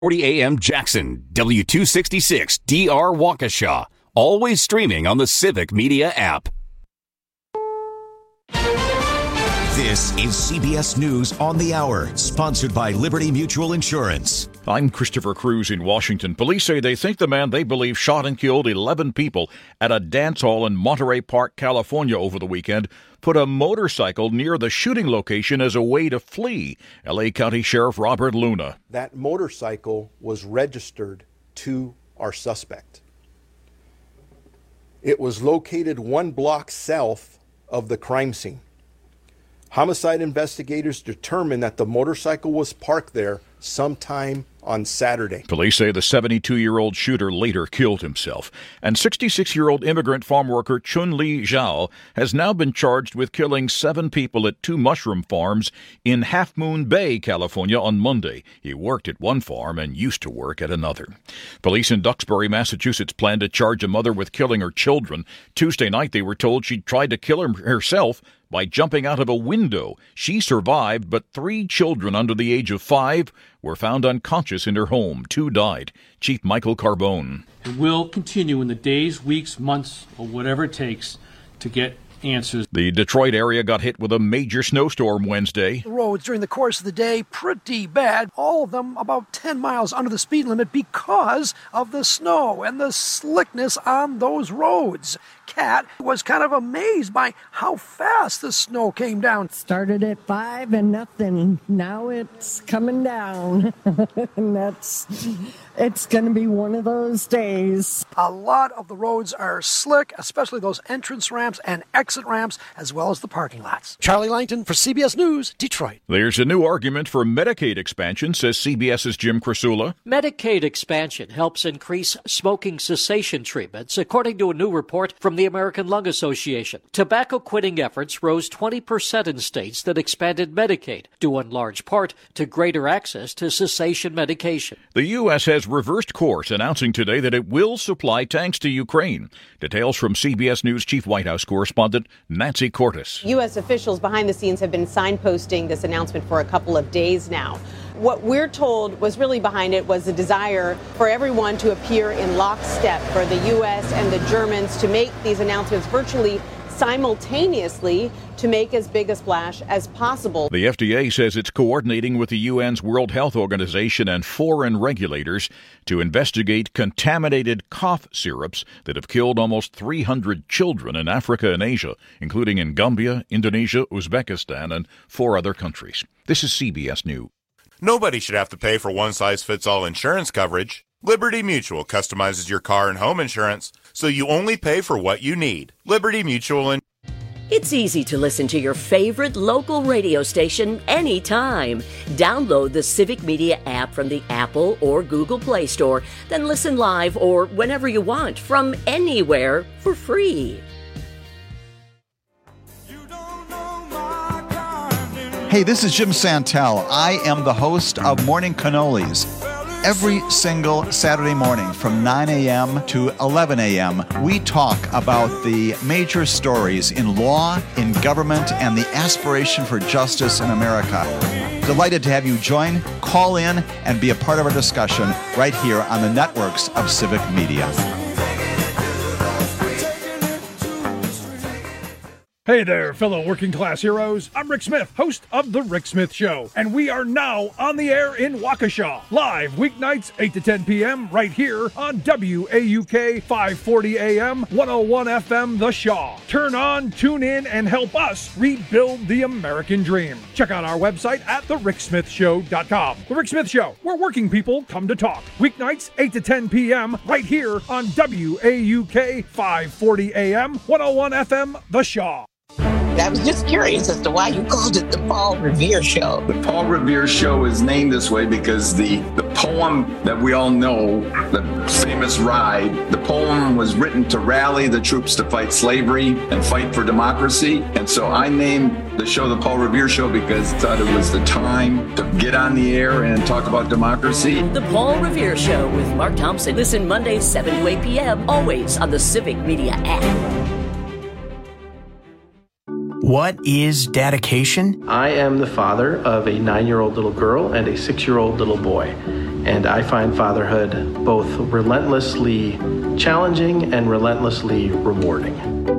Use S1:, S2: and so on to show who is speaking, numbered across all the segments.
S1: 40 AM Jackson, W266 DR Waukesha. Always streaming on the Civic Media app.
S2: This is CBS News on the Hour, sponsored by Liberty Mutual Insurance.
S3: I'm Christopher Cruz in Washington. Police say they think the man they believe shot and killed 11 people at a dance hall in Monterey Park, California over the weekend put a motorcycle near the shooting location as a way to flee. L.A. County Sheriff Robert Luna.
S4: That motorcycle was registered to our suspect. It was located 1 block south of the crime scene. Homicide investigators determined that the motorcycle was parked there sometime on Saturday.
S3: Police say the 72-year-old shooter later killed himself. And 66-year-old immigrant farm worker Chun-Li Zhao has now been charged with killing 7 people at 2 mushroom farms in Half Moon Bay, California on Monday. He worked at one farm and used to work at another. Police in Duxbury, Massachusetts plan to charge a mother with killing her children. Tuesday night they were told she tried to kill herself by jumping out of a window. She survived, but 3 children under the age of 5 were found unconscious in her home. 2 died. Chief Michael Carbone.
S5: It will continue in the days, weeks, months, or whatever it takes to get answers.
S3: The Detroit area got hit with a major snowstorm Wednesday.
S6: The roads during the course of the day, pretty bad. All of them about 10 miles under the speed limit because of the snow and the slickness on those roads. Cat was kind of amazed by how fast the snow came down.
S7: Started at 5 and nothing. Now it's coming down. And it's going to be one of those days.
S6: A lot of the roads are slick, especially those entrance ramps and exit ramps, as well as the parking lots. Charlie Langton for CBS News, Detroit.
S3: There's a new argument for Medicaid expansion, says CBS's Jim Krasula.
S8: Medicaid expansion helps increase smoking cessation treatments, according to a new report from the American Lung Association. Tobacco quitting efforts rose 20% in states that expanded Medicaid, due in large part to greater access to cessation medication.
S3: The U.S. has reversed course, announcing today that it will supply tanks to Ukraine. Details from CBS News Chief White House correspondent Nancy Cordes.
S9: U.S. officials behind the scenes have been signposting this announcement for a couple of days now. What we're told was really behind it was a desire for everyone to appear in lockstep, for the U.S. and the Germans to make these announcements virtually simultaneously to make as big a splash as possible.
S3: The FDA says it's coordinating with the UN's World Health Organization and foreign regulators to investigate contaminated cough syrups that have killed almost 300 children in Africa and Asia, including in Gambia, Indonesia, Uzbekistan, and 4 other countries. This is CBS News.
S10: Nobody should have to pay for one-size-fits-all insurance coverage. Liberty Mutual customizes your car and home insurance so you only pay for what you need. Liberty Mutual.
S11: It's easy to listen to your favorite local radio station anytime. Download the Civic Media app from the Apple or Google Play Store, then listen live or whenever you want from anywhere for free.
S12: Hey, this is Jim Santel. I am the host of Morning Cannolis. Every single Saturday morning from 9 a.m. to 11 a.m., we talk about the major stories in law, in government, and the aspiration for justice in America. Delighted to have you join, call in, and be a part of our discussion right here on the networks of Civic Media.
S13: Hey there, fellow working class heroes. I'm Rick Smith, host of The Rick Smith Show, and we are now on the air in Waukesha, live weeknights 8 to 10 p.m. right here on WAUK 540 AM, 101 FM, The Shaw. Turn on, tune in, and help us rebuild the American dream. Check out our website at thericksmithshow.com. The Rick Smith Show, where working people come to talk. Weeknights 8 to 10 p.m. right here on WAUK 540 AM, 101 FM, The Shaw.
S14: I was just curious as to why you called it the Paul Revere Show.
S15: The Paul Revere Show is named this way because the poem that we all know, the famous Ride, the poem was written to rally the troops to fight slavery and fight for democracy. And so I named the show the Paul Revere Show because I thought it was the time to get on the air and talk about democracy.
S11: The Paul Revere Show with Mark Thompson. Listen Mondays 7 to 8 p.m. always on the Civic Media app.
S16: What is dedication?
S17: I am the father of a 9-year-old little girl and a 6-year-old little boy.
S16: And I find fatherhood both relentlessly challenging and relentlessly rewarding.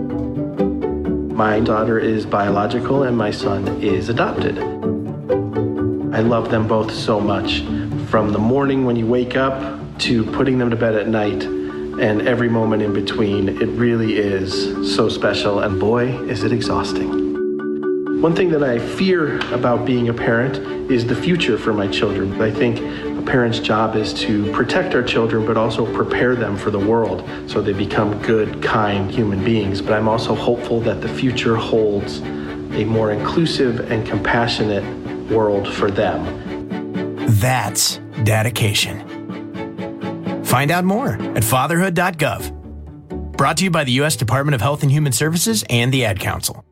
S16: My daughter is biological and my son is adopted. I love them both so much, from the morning when you wake up to putting them to bed at night and every moment in between. It really is so special, and boy, is it exhausting. One thing that I fear about being a parent is the future for my children. I think a parent's job is to protect our children, but also prepare them for the world so they become good, kind human beings. But I'm also hopeful that the future holds a more inclusive and compassionate world for them.
S17: That's dedication. Find out more at fatherhood.gov. Brought to you by the U.S. Department of Health and Human Services and the Ad Council.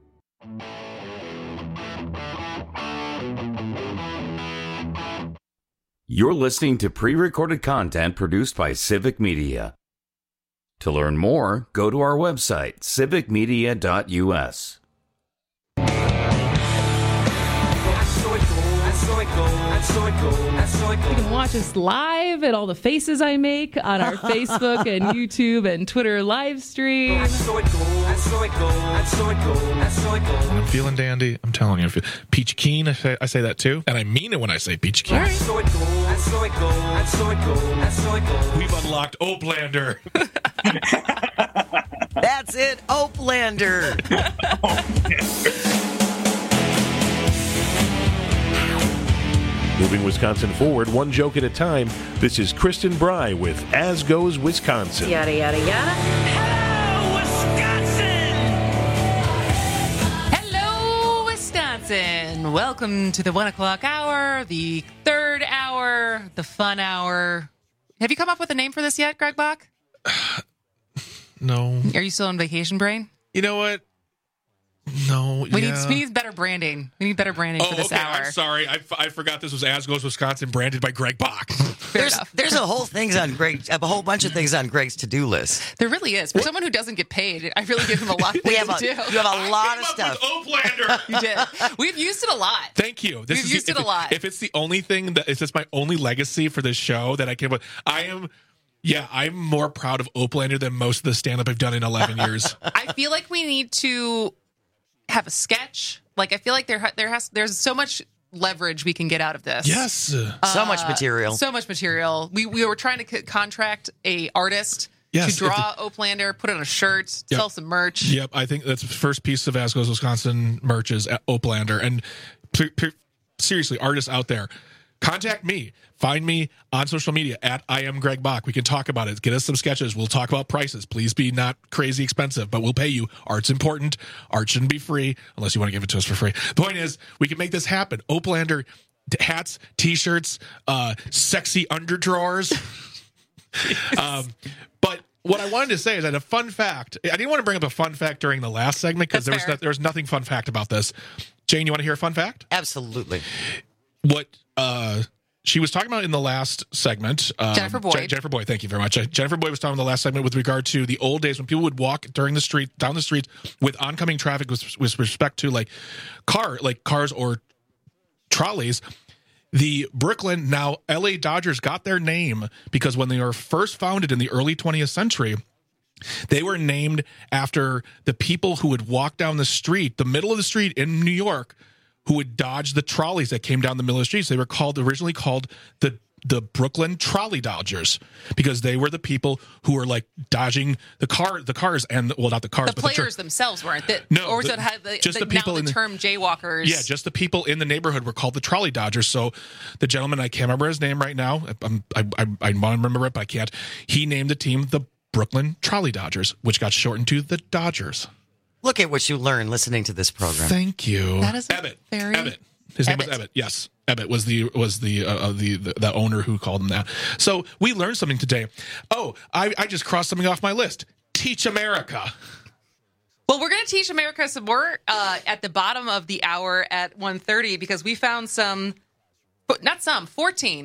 S18: You're listening to pre-recorded content produced by Civic Media. To learn more, go to our website, civicmedia.us.
S19: You can watch us live at all the faces I make on our Facebook and YouTube and Twitter live stream.
S20: I'm feeling dandy. I'm telling you. Peach Keen, I say that too. And I mean it when I say Peach Keen.
S19: Right.
S20: We've unlocked Oaklander.
S21: That's it, Oaklander.
S22: Moving Wisconsin forward, one joke at a time. This is Kristen Bry with As Goes Wisconsin.
S23: Yada, yada, yada.
S24: Hello, Wisconsin. Welcome to the 1 o'clock hour, the third hour, the fun hour. Have you come up with a name for this yet, Greg Bach?
S20: No.
S24: Are you still on vacation brain?
S20: You know what? No.
S24: We need better branding. We need better branding for this hour.
S20: I'm sorry. I forgot this was As Goes Wisconsin, branded by Greg Bach.
S21: There's a whole bunch of things on Greg's to-do list.
S24: There really is. For someone who doesn't get paid, I really give him a lot of things to do.
S21: You have a lot of stuff.
S20: Oaklander.
S24: You did. We've used it a lot.
S20: Thank you.
S24: We've used it a lot.
S20: If it's the only thing if it's my only legacy for this show that I can, I'm more proud of Oaklander than most of the stand-up I've done in 11 years.
S24: I feel like we need to have a sketch. Like, I feel like there's so much leverage we can get out of this.
S20: Yes.
S21: So much material.
S24: So much material. We were trying to contract a artist to draw Oaklander, put it on a shirt, sell some merch.
S20: Yep. I think that's the first piece of As Goes Wisconsin merch is Oaklander. And seriously, artists out there, contact me. Find me on social media at I am Greg Bach. We can talk about it. Get us some sketches. We'll talk about prices. Please be not crazy expensive, but we'll pay you. Art's important. Art shouldn't be free unless you want to give it to us for free. The point is, we can make this happen. Oaklander hats, T-shirts, sexy underdrawers. But what I wanted to say is that a fun fact. I didn't want to bring up a fun fact during the last segment because there was nothing fun fact about this. Jane, you want to hear a fun fact?
S21: Absolutely.
S20: What she was talking about in the last segment.
S24: Jennifer Boyd.
S20: Jennifer Boyd, thank you very much. Jennifer Boyd was talking in the last segment with regard to the old days when people would walk down the street with oncoming traffic with respect to cars or trolleys. The Brooklyn, now LA Dodgers, got their name because when they were first founded in the early 20th century, they were named after the people who would walk down the street, the middle of the street in New York, who would dodge the trolleys that came down the middle of the streets. They were originally called the Brooklyn Trolley Dodgers because they were the people who were like dodging the cars and not the cars,
S24: the
S20: but
S24: players themselves weren't.
S20: No,
S24: just the people in the term jaywalkers.
S20: Yeah, just the people in the neighborhood were called the Trolley Dodgers. So the gentleman, I can't remember his name right now. I want to remember it, but I can't. He named the team the Brooklyn Trolley Dodgers, which got shortened to the Dodgers.
S21: Look at what you learn listening to this program.
S20: Thank you.
S24: That is
S20: Ebbett.
S24: very...
S20: Ebbett. His name was Ebbett. Yes, Ebbett was the owner who called him that. So we learned something today. Oh, I just crossed something off my list. Teach America.
S24: Well, we're going to teach America some more at the bottom of the hour at 1:30 because we found 14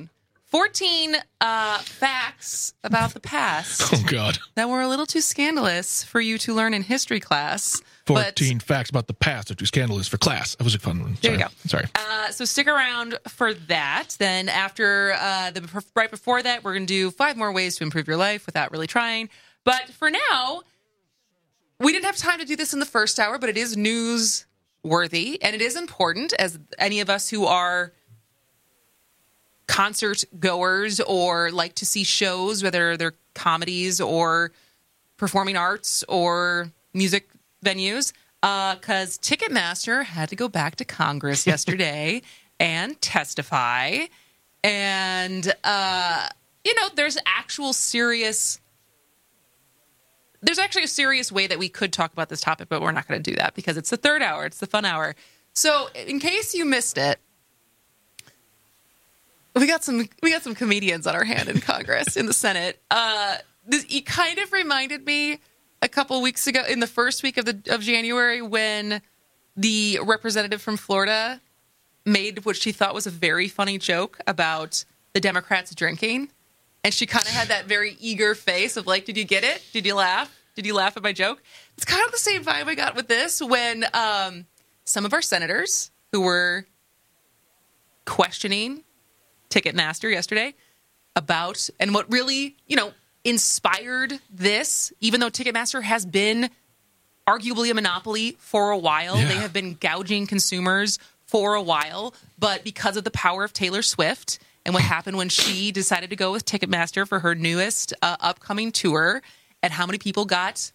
S24: 14 facts about the past.
S20: Oh, God.
S24: That were a little too scandalous for you to learn in history class.
S20: 14 facts about the past that are too scandalous for class. That was a fun one.
S24: There you go.
S20: Sorry.
S24: So stick around for that. Then after, right before that, we're going to do 5 more ways to improve your life without really trying. But for now, we didn't have time to do this in the first hour, but it is newsworthy, and it is important, as any of us who are concert goers or like to see shows, whether they're comedies or performing arts or music venues, because Ticketmaster had to go back to Congress yesterday and testify. And, there's actually a serious way that we could talk about this topic, but we're not going to do that because it's the third hour. It's the fun hour. So in case you missed it, we got some comedians on our hand in Congress, in the Senate. It kind of reminded me a couple weeks ago, in the first week of January, when the representative from Florida made what she thought was a very funny joke about the Democrats drinking. And she kind of had that very eager face of like, did you get it? Did you laugh? Did you laugh at my joke? It's kind of the same vibe I got with this when some of our senators who were questioning Ticketmaster yesterday about, and what really, inspired this, even though Ticketmaster has been arguably a monopoly for a while. Yeah. They have been gouging consumers for a while, but because of the power of Taylor Swift and what happened when she decided to go with Ticketmaster for her newest upcoming tour, and how many people got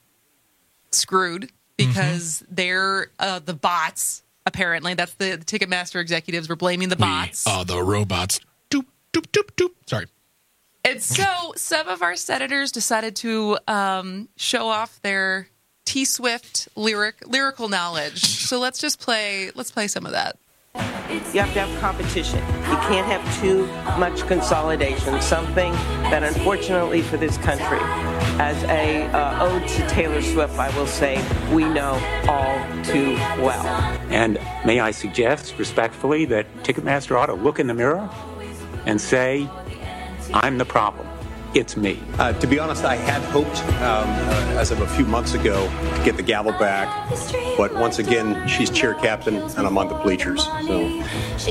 S24: screwed because they're the bots, apparently. That's the Ticketmaster executives were blaming the bots.
S20: The robots. Doop, doop, doop, doop. Sorry.
S24: And so some of our senators decided to show off their T-Swift lyrical knowledge. So let's play some of that.
S1: You have to have competition. You can't have too much consolidation, something that unfortunately for this country, as a ode to Taylor Swift, I will say, we know all too well.
S2: And may I suggest respectfully that Ticketmaster ought to look in the mirror and say, I'm the problem. It's me.
S4: To be honest, I had hoped, as of a few months ago, to get the gavel back. But once again, she's cheer captain, and I'm on the bleachers. So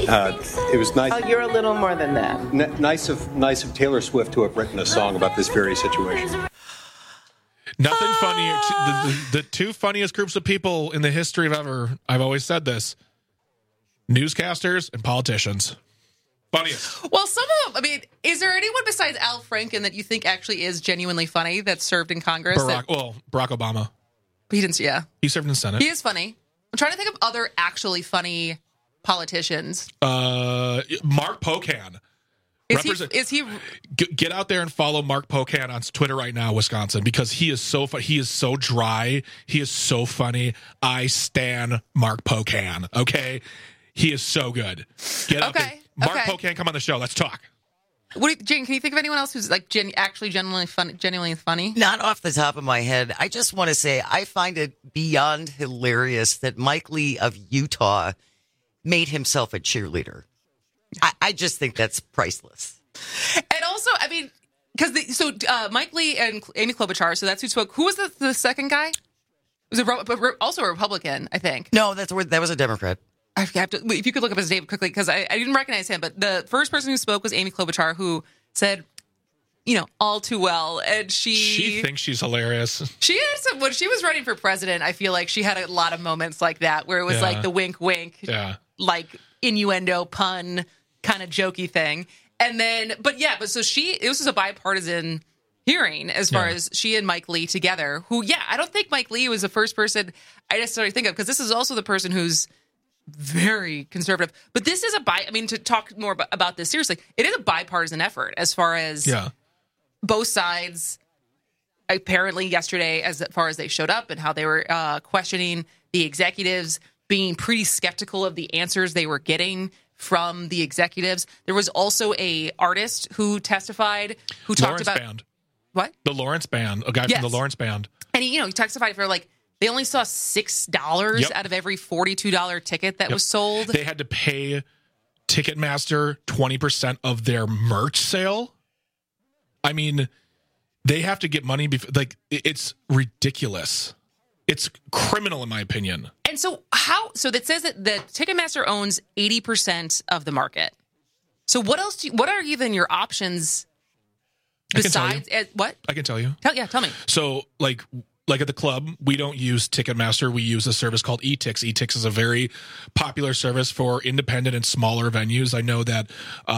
S4: it was nice.
S1: Oh, you're a little more than that.
S4: Nice of Taylor Swift to have written a song about this very situation.
S20: Nothing funnier. The two funniest groups of people in the history of ever, I've always said this, newscasters and politicians. Funniest.
S24: Well, some of them, is there anyone besides Al Franken that you think actually is genuinely funny that served in Congress?
S20: Barack Obama.
S24: He didn't, yeah.
S20: He served in the Senate.
S24: He is funny. I'm trying to think of other actually funny politicians.
S20: Mark Pocan.
S24: Is he?
S20: Get out there and follow Mark Pocan on Twitter right now, Wisconsin, because he is so he is so dry. He is so funny. I stan Mark Pocan. Okay, he is so good. Get out there. Mark Pocan, come on the show. Let's talk.
S24: Jane, can you think of anyone else who's like actually genuinely funny?
S21: Not off the top of my head. I just want to say I find it beyond hilarious that Mike Lee of Utah made himself a cheerleader. I just think that's priceless.
S24: And also, because Mike Lee and Amy Klobuchar, so that's who spoke. Who was the second guy? It was also a Republican, I think.
S21: No, that was a Democrat.
S24: I have to, if you could look up his name quickly, because I didn't recognize him, but the first person who spoke was Amy Klobuchar, who said, all too well. And she
S20: thinks she's hilarious.
S24: She is. When she was running for president, I feel like she had a lot of moments like that, where it was like the wink, wink, like innuendo, pun, kind of jokey thing. And then, it was a bipartisan hearing as far as she and Mike Lee together, who, I don't think Mike Lee was the first person I necessarily think of, because this is also the person who's very conservative. But this is to talk more about this seriously, it is a bipartisan effort as far as both sides, apparently yesterday, as far as they showed up and how they were questioning the executives, being pretty skeptical of the answers they were getting from the executives. There was also a artist who testified who talked about
S20: Band.
S24: What?
S20: The Lawrence Band, a guy from the Lawrence Band.
S24: And he testified for they only saw $6 out of every $42 ticket that was sold.
S20: They had to pay Ticketmaster 20% of their merch sale. I mean, they have to get money. It's ridiculous. It's criminal, in my opinion.
S24: And so so that says that Ticketmaster owns 80% of the market. So what else? What are even your options besides what?
S20: I can tell you.
S24: Tell me.
S20: So like at the club, we don't use Ticketmaster. We use a service called eTix. eTix is a very popular service for independent and smaller venues. I know that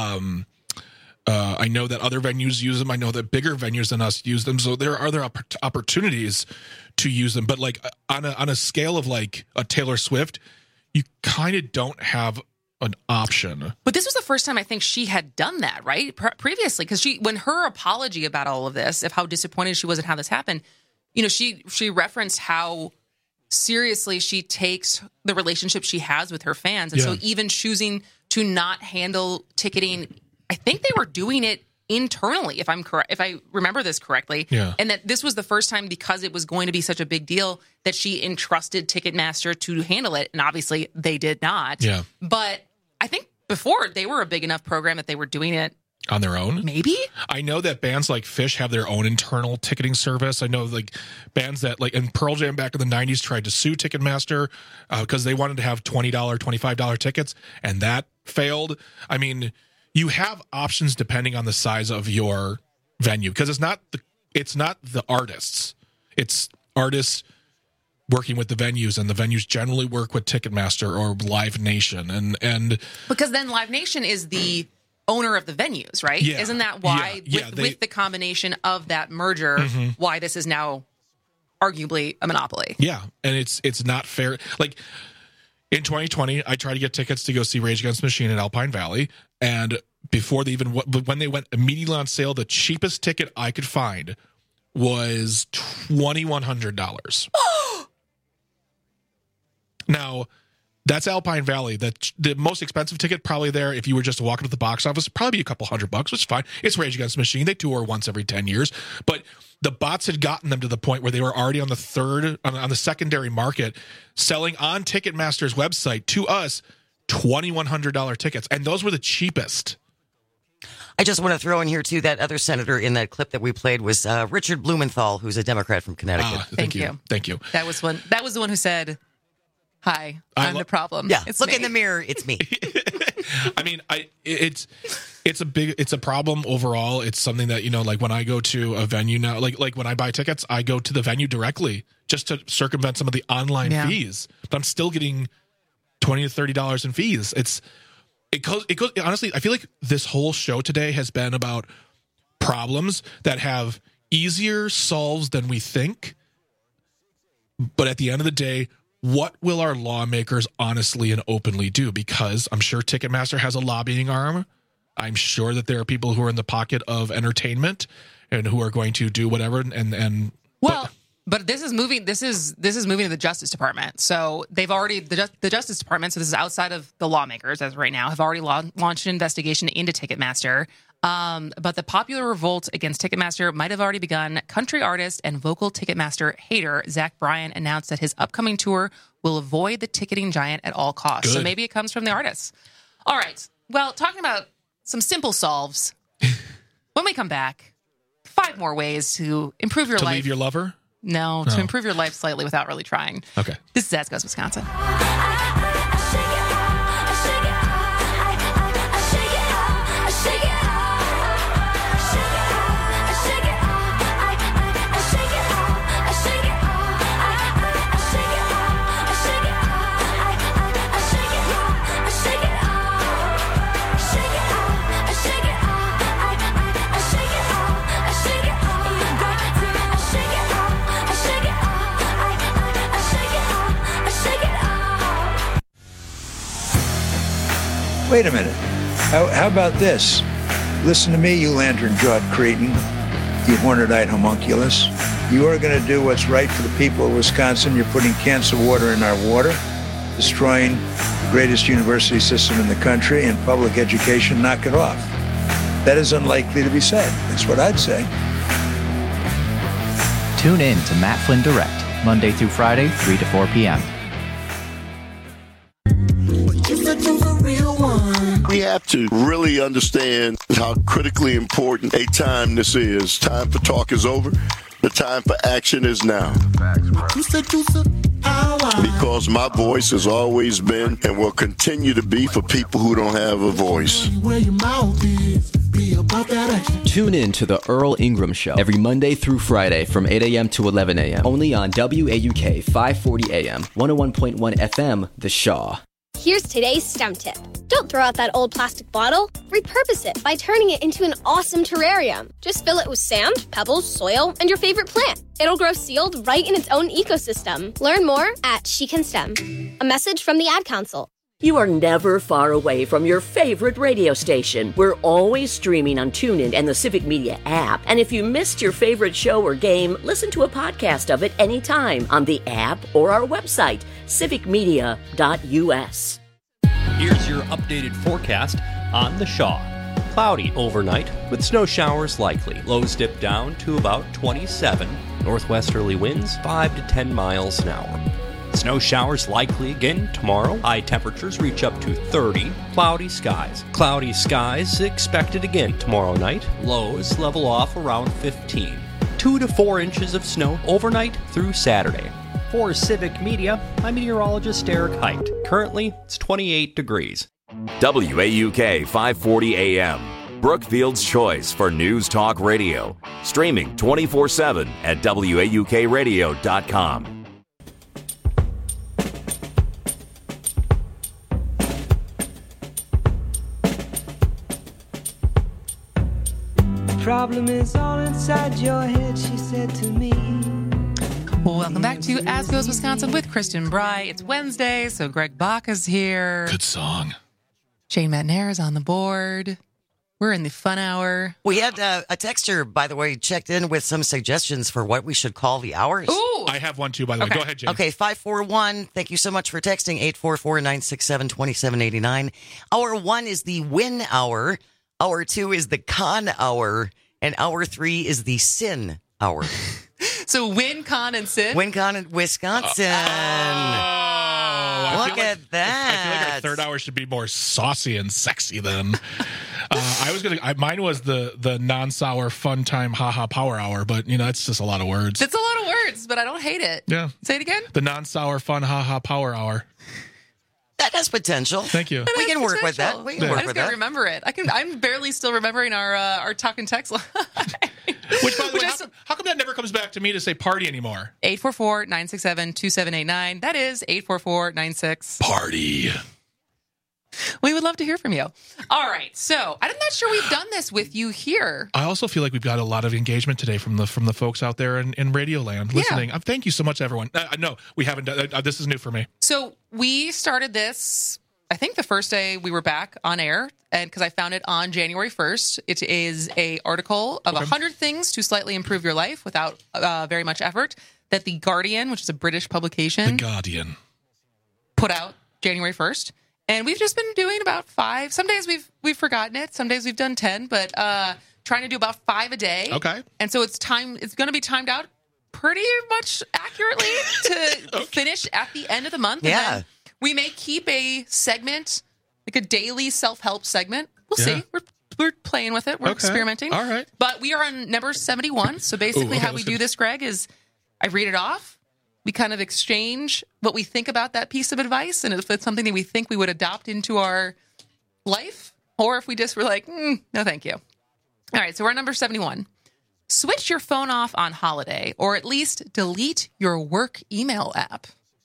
S20: other venues use them. I know that bigger venues than us use them. So there are other opportunities to use them. But like on a scale of like a Taylor Swift, you kind of don't have an option.
S24: But this was the first time I think she had done that, right? Previously, because when her apology about all of this, of how disappointed she was at how this happened, you know, she referenced how seriously she takes the relationship she has with her fans. And so even choosing to not handle ticketing, I think they were doing it internally, if I'm correct, if I remember this correctly.
S20: Yeah.
S24: And that this was the first time, because it was going to be such a big deal, that she entrusted Ticketmaster to handle it. And obviously they did not.
S20: Yeah.
S24: But I think before they were a big enough program that they were doing it
S20: on their own.
S24: Maybe.
S20: I know that bands like Phish have their own internal ticketing service. I know like bands that like, and Pearl Jam back in the 90s tried to sue Ticketmaster because they wanted to have $20, $25 tickets, and that failed. I mean, you have options depending on the size of your venue, because it's not the artists. It's artists working with the venues, and the venues generally work with Ticketmaster or Live Nation, and
S24: because then Live Nation is the owner of the venues, right?
S20: Yeah.
S24: Isn't that why, with the combination of that merger, why this is now arguably a monopoly?
S20: Yeah, and it's not fair. Like in 2020, I tried to get tickets to go see Rage Against the Machine at Alpine Valley, and before they when they went immediately on sale, the cheapest ticket I could find was $2,100. Now, that's Alpine Valley. The most expensive ticket probably there, if you were just walking to the box office, probably be a couple $100, which is fine. It's Rage Against the Machine. They tour once every 10 years. But the bots had gotten them to the point where they were already on the secondary market, selling on Ticketmaster's website to us $2,100 tickets. And those were the cheapest.
S21: I just want to throw in here, too, that other senator in that clip that we played was Richard Blumenthal, who's a Democrat from Connecticut.
S24: Thank you.
S20: Thank you.
S24: That was the one who said, "Hi, I'm the problem."
S21: Yeah,
S24: it's
S21: look
S24: me.
S21: in the mirror. It's me.
S20: I mean, it's a problem overall. It's something that, you know, like when I go to a venue now, like when I buy tickets, I go to the venue directly just to circumvent some of the online fees. But I'm still getting $20 to $30 in fees. It goes. Honestly, I feel like this whole show today has been about problems that have easier solves than we think. But at the end of the day, what will our lawmakers honestly and openly do? Because I'm sure Ticketmaster has a lobbying arm. I'm sure that there are people who are in the pocket of entertainment and who are going to do whatever.
S24: But this is moving. This is moving to the Justice Department. So they've already the Justice Department. So this is outside of the lawmakers as of right now. Have already launched an investigation into Ticketmaster. But the popular revolt against Ticketmaster might have already begun. Country artist and vocal Ticketmaster hater Zach Bryan announced that his upcoming tour will avoid the ticketing giant at all costs.
S20: Good.
S24: So maybe it comes from the artists. All right. Well, talking about some simple solves. When we come back, 5 more ways to improve your life.
S20: To leave your lover?
S24: No, to improve your life slightly without really trying.
S20: Okay.
S24: This is As Goes Wisconsin.
S5: Wait a minute. How about this? Listen to me, you lantern-jawed cretin, you hornet-eyed homunculus. You are going to do what's right for the people of Wisconsin. You're putting cancer water in our water, destroying the greatest university system in the country, and public education. Knock it off. That is unlikely to be said. That's what I'd say.
S6: Tune in to Matt Flynn Direct, Monday through Friday, 3 to 4 p.m.
S7: We have to really understand how critically important a time this is. Time for talk is over. The time for action is now. Because my voice has always been and will continue to be for people who don't have a voice.
S8: Tune in to the Earl Ingram Show every Monday through Friday from 8 a.m. to 11 a.m. Only on WAUK 540 AM, 101.1 FM, The Shaw.
S9: Here's today's STEM tip. Don't throw out that old plastic bottle. Repurpose it by turning it into an awesome terrarium. Just fill it with sand, pebbles, soil, and your favorite plant. It'll grow sealed right in its own ecosystem. Learn more at She Can STEM. A message from the Ad Council.
S11: You are never far away from your favorite radio station. We're always streaming on TuneIn and the Civic Media app. And if you missed your favorite show or game, listen to a podcast of it anytime on the app or our website, civicmedia.us.
S23: Here's your updated forecast on the Shaw. Cloudy overnight with snow showers likely. Lows dip down to about 27. Northwesterly winds 5 to 10 miles an hour. Snow showers likely again tomorrow. High temperatures reach up to 30. Cloudy skies. Cloudy skies expected again tomorrow night. Lows level off around 15. 2 to 4 inches of snow overnight through Saturday. For Civic Media, I'm meteorologist Eric Height. Currently, it's 28 degrees.
S25: WAUK 540 AM. Brookfield's choice for News Talk Radio. Streaming 24/7 at WAUKradio.com.
S26: Problem is all inside your head, she said to me.
S24: Well, welcome back to As Goes Wisconsin with Kristen Bry. It's Wednesday, so Greg Bach is here.
S20: Good song.
S24: Shane Madnair is on the board. We're in the fun hour.
S21: We had a texter, by the way, checked in with some suggestions for what we should call the hours.
S24: Ooh!
S20: I have one too, by the way. Go ahead, Jane.
S21: Okay, 541. Thank you so much for texting 844-967-2789. Hour 1 is the win hour. Hour 2 is the con hour. And hour 3 is the sin hour.
S24: So win, con, and sin?
S21: Win, con, and Wisconsin. Look at that.
S20: I feel like our third hour should be more saucy and sexy then. Mine was the non-sour fun time haha power hour, but it's just a lot of words.
S24: It's a lot of words, but I don't hate it.
S20: Yeah.
S24: Say it again.
S20: The non-sour fun haha power hour.
S21: That has potential.
S20: Thank you.
S21: We can work with that. We can work
S24: I just
S21: with
S24: gotta
S21: that.
S24: remember it. I'm barely still remembering our talk and text line.
S20: Which, by the way, how come that never comes back to me to say party anymore?
S24: 844-967-2789. That is 844-96.
S20: Party.
S24: We would love to hear from you. All right. So I'm not sure we've done this with you here.
S20: I also feel like we've got a lot of engagement today from the folks out there in Radio Land listening. Yeah. Thank you so much, everyone. No, we haven't done this is new for me.
S24: So we started this, I think the first day we were back on air, and because I found it on January 1st. It is an article of 100 things to slightly improve your life without very much effort that The Guardian, which is a British publication,
S20: The Guardian,
S24: put out January 1st. And we've just been doing about 5. Some days we've forgotten it. Some days we've done 10, but trying to do about 5 a day.
S20: Okay.
S24: And so it's going to be timed out pretty much accurately to finish at the end of the month.
S21: Yeah.
S24: And then we may keep a segment, like a daily self-help segment. We'll see. We're playing with it. We're experimenting.
S20: All right.
S24: But we are on number 71. So basically how we do this, Greg, is I read it off. We kind of exchange what we think about that piece of advice, and if it's something that we think we would adopt into our life, or if we just were like, no, thank you. All right, so we're at number 71. Switch your phone off on holiday, or at least delete your work email app.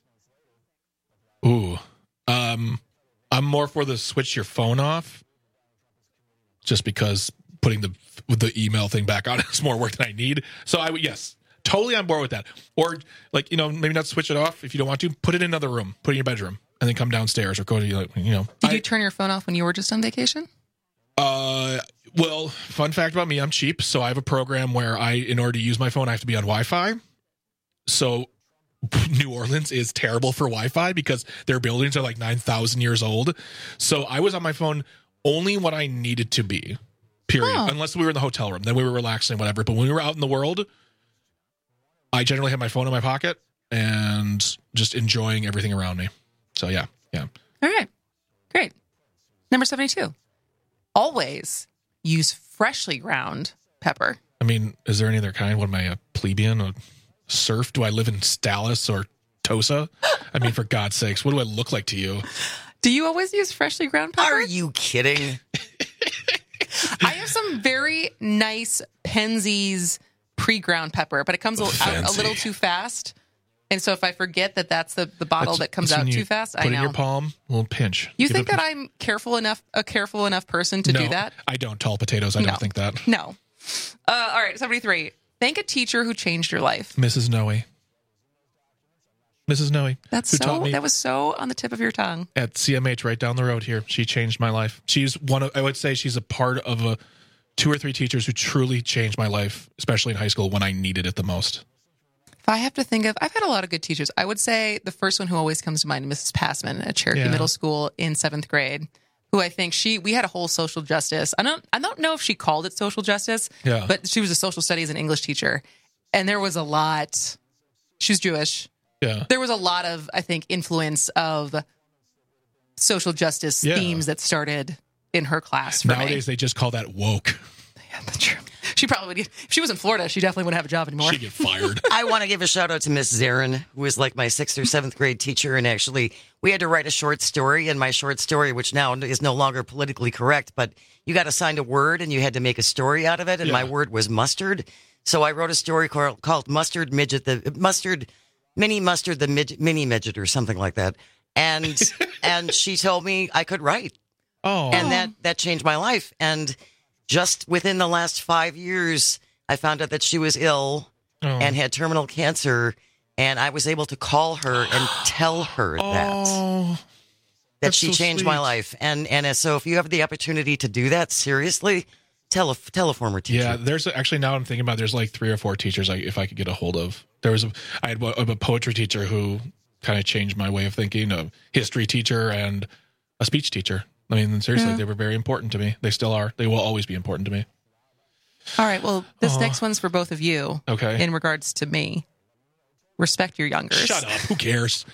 S20: Ooh. I'm more for the switch your phone off, just because putting the email thing back on is more work than I need. So I would, yes. Totally on board with that. Or, maybe not switch it off if you don't want to. Put it in another room. Put it in your bedroom. And then come downstairs or go to,
S24: Did you turn your phone off when you were just on vacation?
S20: Well, fun fact about me, I'm cheap. So I have a program where in order to use my phone, I have to be on Wi-Fi. So New Orleans is terrible for Wi-Fi because their buildings are like 9,000 years old. So I was on my phone only when I needed to be, period. Oh. Unless we were in the hotel room. Then we were relaxing, whatever. But when we were out in the world, I generally have my phone in my pocket and just enjoying everything around me. So, yeah.
S24: All right. Great. Number 72. always use freshly ground pepper.
S20: I mean, is there any other kind? What am I, a plebeian? A serf? Do I live in Stalis or Tosa? I mean, for God's sakes, what do I look like to you?
S24: Do you always use freshly ground pepper?
S21: Are you kidding?
S24: I have some very nice Penzeys pre-ground pepper, but it comes out a little too fast. And so if I forget that that's the bottle that comes out too fast, I know.
S20: Put it in your palm, a little pinch.
S24: You think that I'm a careful enough person to do that?
S20: I don't. Tall potatoes, I don't think that.
S24: No. All right, 73. Thank a teacher who changed your life.
S20: Mrs. Noe. Mrs. Noe.
S24: That was so on the tip of your tongue.
S20: At CMH right down the road here. She changed my life. I would say she's a part of 2 or 3 teachers who truly changed my life, especially in high school when I needed it the most.
S24: If I have to think of, I've had a lot of good teachers. I would say the first one who always comes to mind, Mrs. Passman at Cherokee Middle School in 7th grade, who I think we had a whole social justice. I don't know if she called it social justice, but she was a social studies and English teacher. And there was a lot, she was Jewish.
S20: Yeah.
S24: There was a lot of, I think, influence of social justice themes that started in her class for
S20: Nowadays, they just call that woke.
S24: Yeah, that's true. She probably would. If she was in Florida, she definitely wouldn't have a job anymore.
S20: She'd get fired.
S21: I want to give a shout out to Miss Zarin, who was like my 6th or 7th grade teacher. And actually, we had to write a short story. And my short story, which now is no longer politically correct, but you got assigned a word and you had to make a story out of it. And my word was mustard. So I wrote a story called Mustard Midget, the Mini Mustard, the Mini Midget, or something like that. And and she told me I could write.
S20: Oh.
S21: And that changed my life. And just within the last 5 years, I found out that she was ill and had terminal cancer, and I was able to call her and tell her that she changed my life. And so if you have the opportunity to do that, seriously, tell a former teacher.
S20: Yeah, there's actually, now I'm thinking about, there's like 3 or 4 teachers if I could get a hold of. I had a poetry teacher who kind of changed my way of thinking, a history teacher and a speech teacher. I mean, seriously, they were very important to me. They still are. They will always be important to me.
S24: All right. Well, this next one's for both of you.
S20: Okay.
S24: In regards to me. Respect your youngers.
S20: Shut up. Who cares?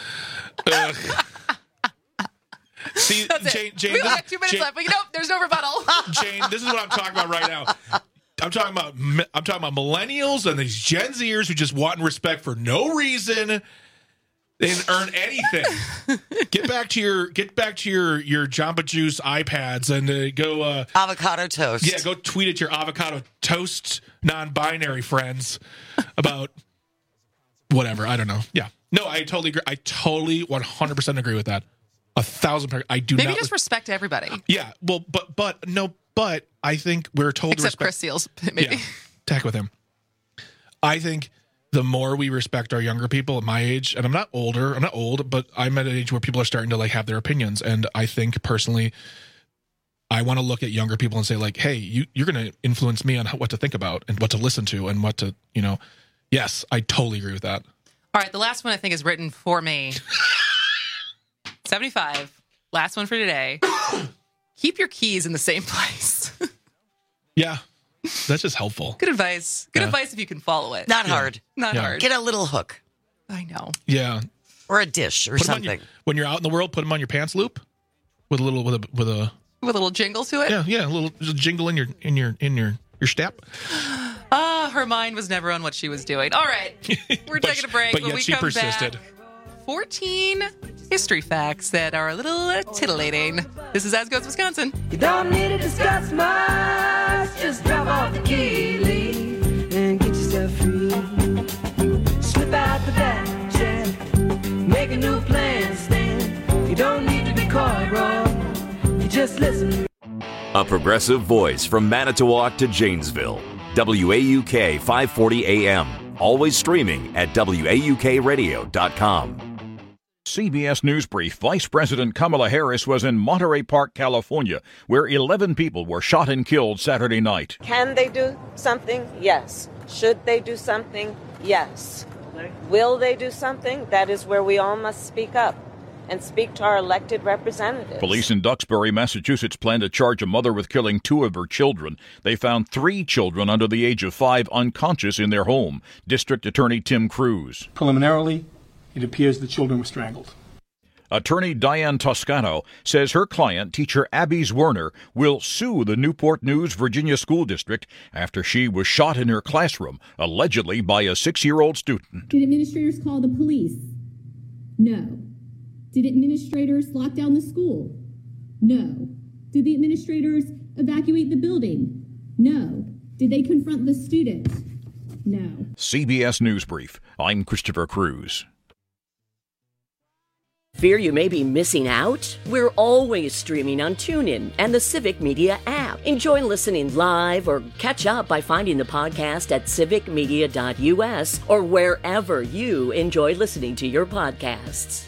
S20: See, Jane,
S24: we only have 2 minutes left, but there's no rebuttal.
S20: Jane, this is what I'm talking about right now. I'm talking about millennials and these Gen Zers who just want respect for no reason. They didn't earn anything. Get back to your Jamba Juice iPads and go
S21: avocado toast.
S20: Yeah, go tweet at your avocado toast non-binary friends about whatever. I don't know. Yeah, no, I totally agree. I totally 100% agree with that. 1,000%. I do.
S24: Maybe just respect everybody.
S20: Yeah. Well, but I think we're told
S24: except Chris Seals. Maybe.
S20: Yeah, tack with him. I think the more we respect our younger people at my age, and I'm not old, but I'm at an age where people are starting to like have their opinions. And I think personally, I want to look at younger people and say like, hey, you're going to influence me on what to think about and what to listen to and what to, yes, I totally agree with that.
S24: All right. The last one I think is written for me. 75. Last one for today. Keep your keys in the same place.
S20: Yeah. That's just helpful.
S24: Good advice. Good advice if you can follow it.
S21: Not hard.
S24: Not hard.
S21: Get a little hook.
S24: I know.
S20: Yeah.
S21: Or a dish or something.
S20: When you're out in the world, put them on your pants loop with a
S24: little jingle to it.
S20: Yeah, a little jingle in your step.
S24: Her mind was never on what she was doing. All right. We're taking a break.
S20: But yet she persisted.
S24: 14 history facts that are a little titillating. This is As Goes Wisconsin.
S26: You don't need to discuss much. Just drop off the key, leave, and get yourself free. Slip out the back, check. Make a new plan, stand. You don't need to be caught wrong. You just listen.
S25: A progressive voice from Manitowoc to Janesville. WAUK 540 AM. Always streaming at WAUKradio.com.
S3: CBS News Brief. Vice President Kamala Harris was in Monterey Park, California, where 11 people were shot and killed Saturday night.
S10: Can they do something? Yes. Should they do something? Yes. Will they do something? That is where we all must speak up and speak to our elected representatives.
S3: Police in Duxbury, Massachusetts plan to charge a mother with killing 2 of her children. They found 3 children under the age of 5 unconscious in their home. District Attorney Tim Cruz.
S12: Preliminarily, it appears the children were strangled.
S3: Attorney Diane Toscano says her client, teacher Abby Werner, will sue the Newport News, Virginia school district after she was shot in her classroom, allegedly by a 6-year-old student.
S12: Did administrators call the police? No. Did administrators lock down the school? No. Did the administrators evacuate the building? No. Did they confront the student? No.
S3: CBS News Brief. I'm Christopher Cruz.
S11: Fear you may be missing out? We're always streaming on TuneIn and the Civic Media app. Enjoy listening live or catch up by finding the podcast at civicmedia.us or wherever you enjoy listening to your podcasts.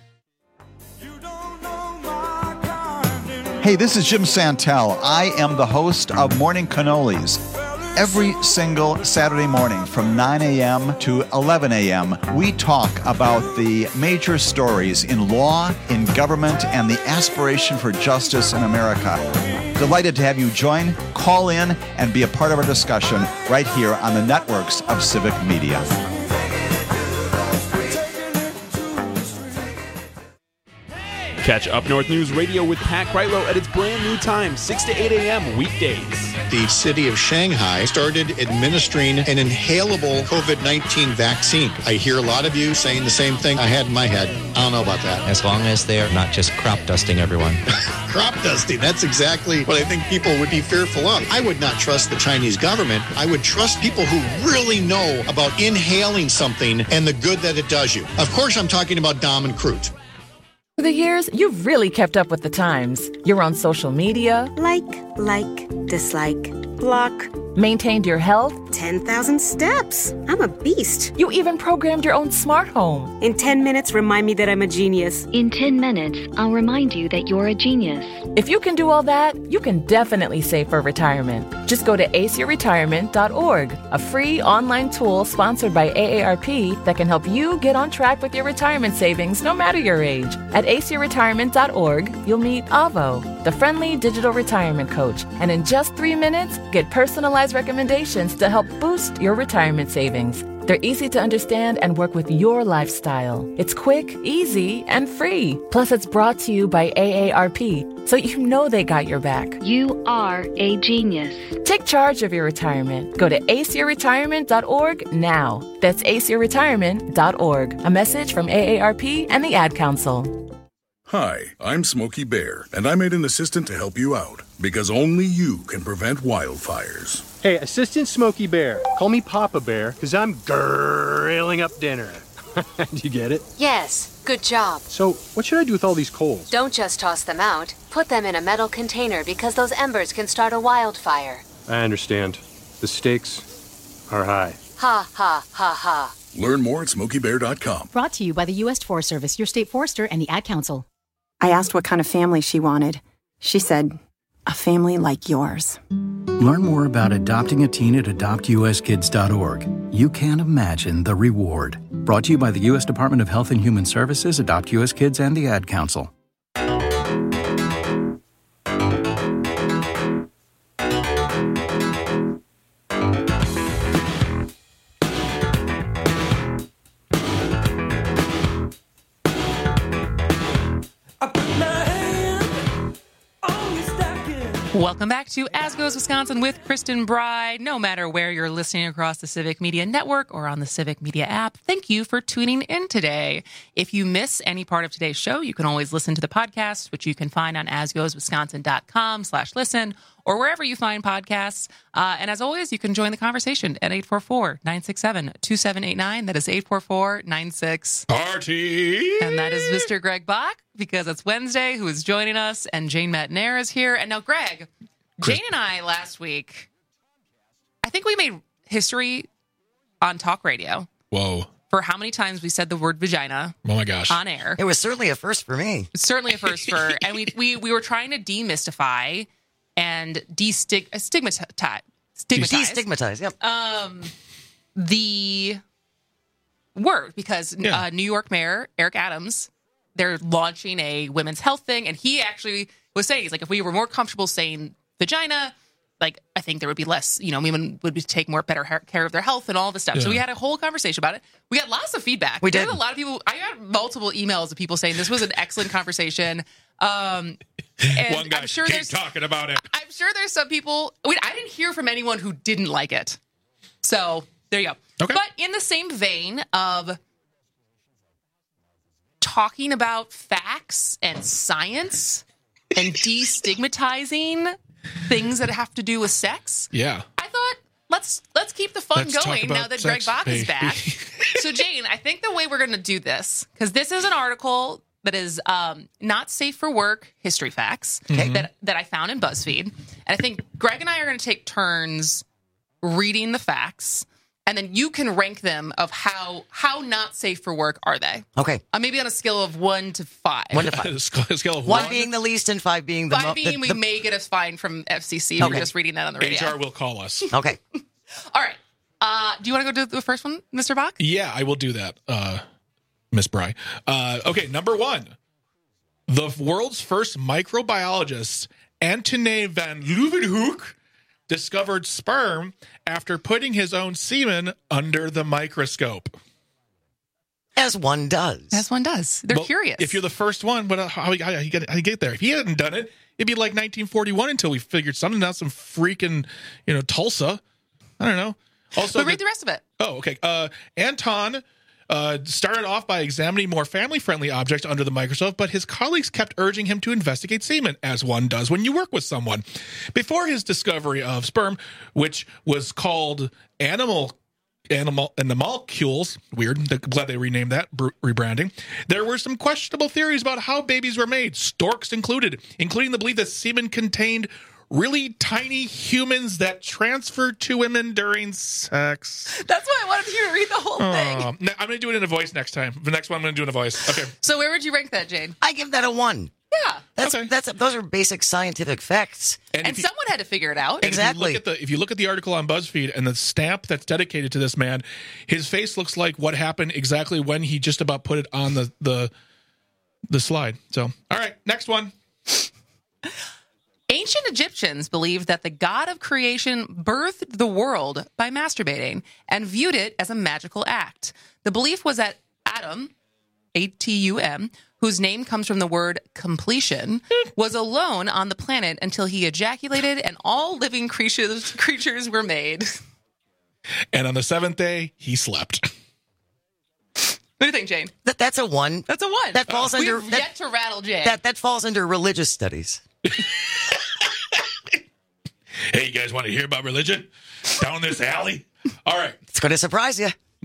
S13: Hey, this is Jim Santel. I am the host of Morning Cannolis. Every single Saturday morning from 9 a.m. to 11 a.m., we talk about the major stories in law, in government, and the aspiration for justice in America. Delighted to have you join, call in, and be a part of our discussion right here on the networks of Civic Media.
S14: Catch Up North News Radio with Pat Kreitlow at its brand new time, 6 to 8 a.m. weekdays.
S15: The city of Shanghai started administering an inhalable COVID-19 vaccine. I hear a lot of you saying the same thing I had in my head. I don't know about that.
S16: As long as they're not just crop dusting everyone.
S15: Crop dusting, that's exactly what I think people would be fearful of. I would not trust the Chinese government. I would trust people who really know about inhaling something and the good that it does you. Of course, I'm talking about Dom and Crute.
S17: For the years, you've really kept up with the times. You're on social media.
S27: Like, dislike, block.
S17: Maintained your health.
S27: 10,000 steps. I'm a beast.
S17: You even programmed your own smart home.
S27: In 10 minutes, remind me that I'm a genius.
S28: In 10 minutes, I'll remind you that you're a genius.
S17: If you can do all that, you can definitely save for retirement. Just go to aceyourretirement.org, a free online tool sponsored by AARP that can help you get on track with your retirement savings no matter your age. At aceyourretirement.org, you'll meet Avo, the friendly digital retirement coach, and in just 3 minutes, get personalized recommendations to help boost your retirement savings. They're easy to understand and work with your lifestyle. It's quick, easy, and free. Plus, it's brought to you by AARP, so you know they got your back.
S28: You are a genius.
S17: Take charge of your retirement. Go to aceyourretirement.org now. That's aceyourretirement.org. A message from AARP and the Ad Council.
S29: Hi, I'm Smokey Bear, and I made an assistant to help you out, because only you can prevent wildfires.
S30: Hey, Assistant Smokey Bear, call me Papa Bear, because I'm grilling up dinner. Do you get it?
S31: Yes, good job.
S30: So, what should I do with all these coals?
S31: Don't just toss them out. Put them in a metal container because those embers can start a wildfire.
S30: I understand. The stakes are high.
S31: Ha, ha, ha, ha.
S29: Learn more at SmokeyBear.com.
S32: Brought to you by the U.S. Forest Service, your state forester, and the Ad Council.
S33: I asked what kind of family she wanted. She said, a family like yours.
S34: Learn more about adopting a teen at adoptuskids.org. You can't imagine the reward. Brought to you by the U.S. Department of Health and Human Services, Adopt U.S. Kids, and the Ad Council.
S24: Welcome back to As Goes Wisconsin with Kristen Bride. No matter where you're listening across the Civic Media Network or on the Civic Media app, thank you for tuning in today. If you miss any part of today's show, you can always listen to the podcast, which you can find on asgoeswisconsin.com/listen or wherever you find podcasts. And as always, you can join the conversation at 844-967-2789. That is 844-96 And that is Mr. Greg Bach, because it's Wednesday, who is joining us, and Jane Matnair is here. And now, Greg, Jane and I last week, I think we made history on talk radio.
S20: Whoa.
S24: For how many times we said the word vagina.
S20: Oh my gosh.
S24: On air.
S21: It was certainly a first for me.
S24: It's certainly a first for, and we were trying to demystify and destigmatize.
S21: Yep.
S24: The word, because New York Mayor Eric Adams, they're launching a women's health thing, and he actually was saying, he's like, if we were more comfortable saying vagina, like, I think there would be less, women would take better care of their health and all this stuff. Yeah. So we had a whole conversation about it. We got lots of feedback.
S21: We did.
S24: A lot of people. I got multiple emails of people saying this was an excellent conversation. And
S20: one guy,
S24: I'm sure
S20: keep talking about it.
S24: I'm sure there's some people. I didn't hear from anyone who didn't like it. So there you go.
S20: Okay.
S24: But in the same vein of talking about facts and science and destigmatizing things that have to do with sex.
S20: Yeah.
S24: I thought let's keep the fun going now that Greg Bach is back. So Jane, I think the way we're going to do this, because this is an article that is not safe for work history facts that I found in BuzzFeed. And I think Greg and I are going to take turns reading the facts. And then you can rank them of how not safe for work are they.
S21: Okay.
S24: Maybe on a scale of 1 to 5.
S21: 1 to 5.
S20: A scale of
S21: 1 being the least and 5 being the most.
S24: 5 being we may get a fine from FCC for just reading that on the radio.
S20: HR will call us.
S21: Okay.
S24: All right. Do you want to go to the first one, Mr. Bach?
S20: Yeah, I will do that, Miss Bry. Okay, number 1. The world's first microbiologist, Antoine van Leeuwenhoek, discovered sperm after putting his own semen under the microscope.
S21: As one does.
S24: They're curious.
S20: If you're the first one, how you get there? If he hadn't done it, it'd be like 1941 until we figured something out. Some freaking, Tulsa. I don't know. Also,
S24: but read the rest of it.
S20: Oh, okay. Anton started off by examining more family-friendly objects under the microscope, but his colleagues kept urging him to investigate semen, as one does when you work with someone. Before his discovery of sperm, which was called animal and the molecules, weird, glad they renamed that, rebranding, there were some questionable theories about how babies were made, storks including the belief that semen contained really tiny humans that transferred to women during sex.
S24: That's why I wanted you to read the whole thing.
S20: I'm going to do it in a voice next time. The next one I'm going to do in a voice. Okay.
S24: So where would you rank that, Jane?
S21: I give that a 1.
S24: Yeah.
S21: Those are basic scientific facts.
S24: And someone had to figure it out.
S21: Exactly.
S20: If you look at the article on BuzzFeed and the stamp that's dedicated to this man, his face looks like what happened exactly when he just about put it on the slide. So, all right, next one.
S24: Ancient Egyptians believed that the god of creation birthed the world by masturbating and viewed it as a magical act. The belief was that Adam, A-T-U-M, whose name comes from the word completion, was alone on the planet until he ejaculated and all living creatures were made.
S20: And on the 7th day, he slept.
S24: What do you think, Jane?
S21: That's a 1.
S24: That's a 1.
S21: That falls under...
S24: We've yet to rattle Jane.
S21: That falls under religious studies.
S20: Hey, you guys want to hear about religion? Down this alley? All right.
S21: It's going to surprise you.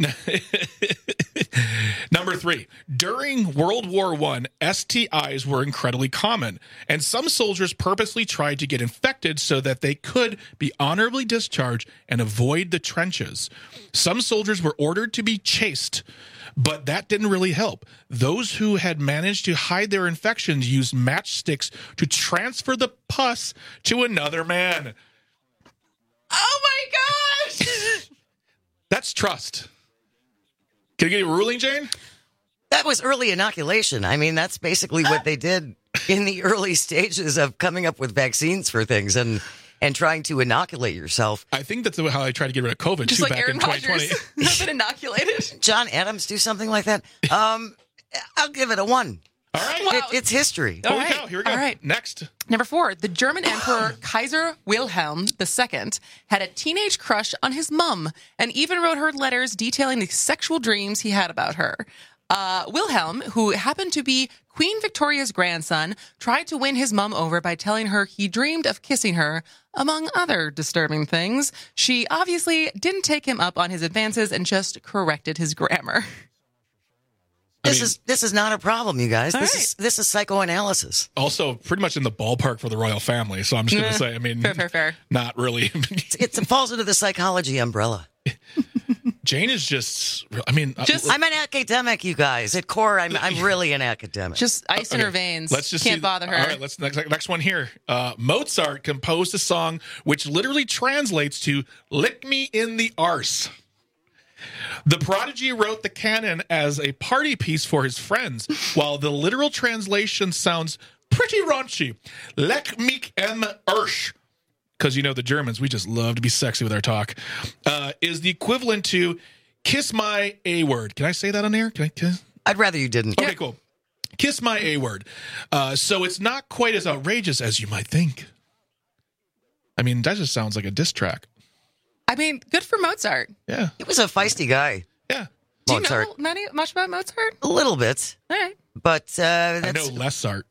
S20: Number 3. During World War I, STIs were incredibly common, and some soldiers purposely tried to get infected so that they could be honorably discharged and avoid the trenches. Some soldiers were ordered to be chaste, but that didn't really help. Those who had managed to hide their infections used matchsticks to transfer the pus to another man.
S24: Oh my gosh!
S20: That's trust. Can I get a ruling, Jane?
S21: That was early inoculation. I mean, that's basically what they did in the early stages of coming up with vaccines for things and trying to inoculate yourself.
S20: I think that's how I tried to get rid of COVID,
S24: just
S20: too,
S24: like
S20: back
S24: Aaron
S20: in 2020.
S24: Rodgers, not been inoculated.
S21: John Adams do something like that? I'll give it a 1.
S20: All right.
S24: Wow.
S21: It's history.
S20: Holy cow, here we go.
S24: All right.
S20: Next.
S24: Number 4, the German Emperor Kaiser Wilhelm II had a teenage crush on his mum and even wrote her letters detailing the sexual dreams he had about her. Wilhelm, who happened to be Queen Victoria's grandson, tried to win his mum over by telling her he dreamed of kissing her, among other disturbing things. She obviously didn't take him up on his advances and just corrected his grammar.
S21: This is not a problem, you guys. This is psychoanalysis.
S20: Also, pretty much in the ballpark for the royal family. So I'm just going to say, I mean,
S24: fair.
S20: Not really.
S21: It falls under the psychology umbrella.
S20: Jane is just, I mean,
S21: I'm an academic, you guys. At core, I'm really an academic.
S24: Just ice in her veins.
S20: Let's just
S24: can't bother her.
S20: All right, let's next one here. Mozart composed a song which literally translates to "lick me in the arse." The prodigy wrote the canon as a party piece for his friends, while the literal translation sounds pretty raunchy. Leck mich im Arsch. because the Germans, we just love to be sexy with our talk, is the equivalent to kiss my A-word. Can I say that on air? Can I?
S21: I'd rather you didn't.
S20: Okay, cool. Kiss my A-word. So it's not quite as outrageous as you might think. I mean, that just sounds like a diss track.
S24: I mean, good for Mozart.
S20: Yeah.
S21: He was a feisty guy.
S20: Yeah.
S21: Mozart.
S24: Do you know much about Mozart?
S21: A little bit.
S24: All right.
S21: But
S20: I know less art.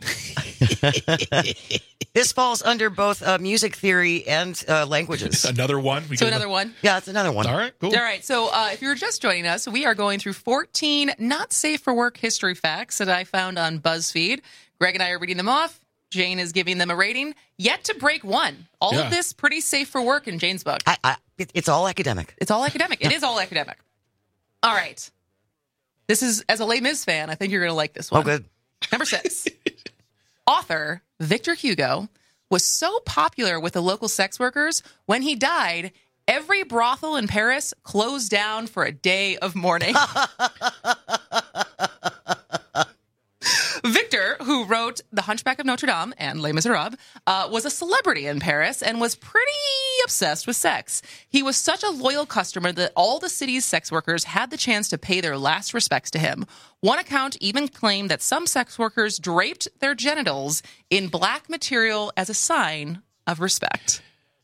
S21: This falls under both music theory and languages.
S20: Another one?
S24: Another one?
S21: Yeah, it's another one.
S20: All right, cool.
S24: All right, so if you're just joining us, we are going through 14 not safe for work history facts that I found on BuzzFeed. Greg and I are reading them off. Jane is giving them a rating. Yet to break one. All of this pretty safe for work in Jane's book.
S21: It's all academic.
S24: It's all academic. It is all academic. All right. This is, as a Les Mis fan, I think you're going to like this one.
S21: Oh, good.
S24: Number 6. Author Victor Hugo was so popular with the local sex workers, when he died, every brothel in Paris closed down for a day of mourning. Victor, who wrote The Hunchback of Notre Dame and Les Miserables, was a celebrity in Paris and was pretty obsessed with sex. He was such a loyal customer that all the city's sex workers had the chance to pay their last respects to him. One account even claimed that some sex workers draped their genitals in black material as a sign of respect.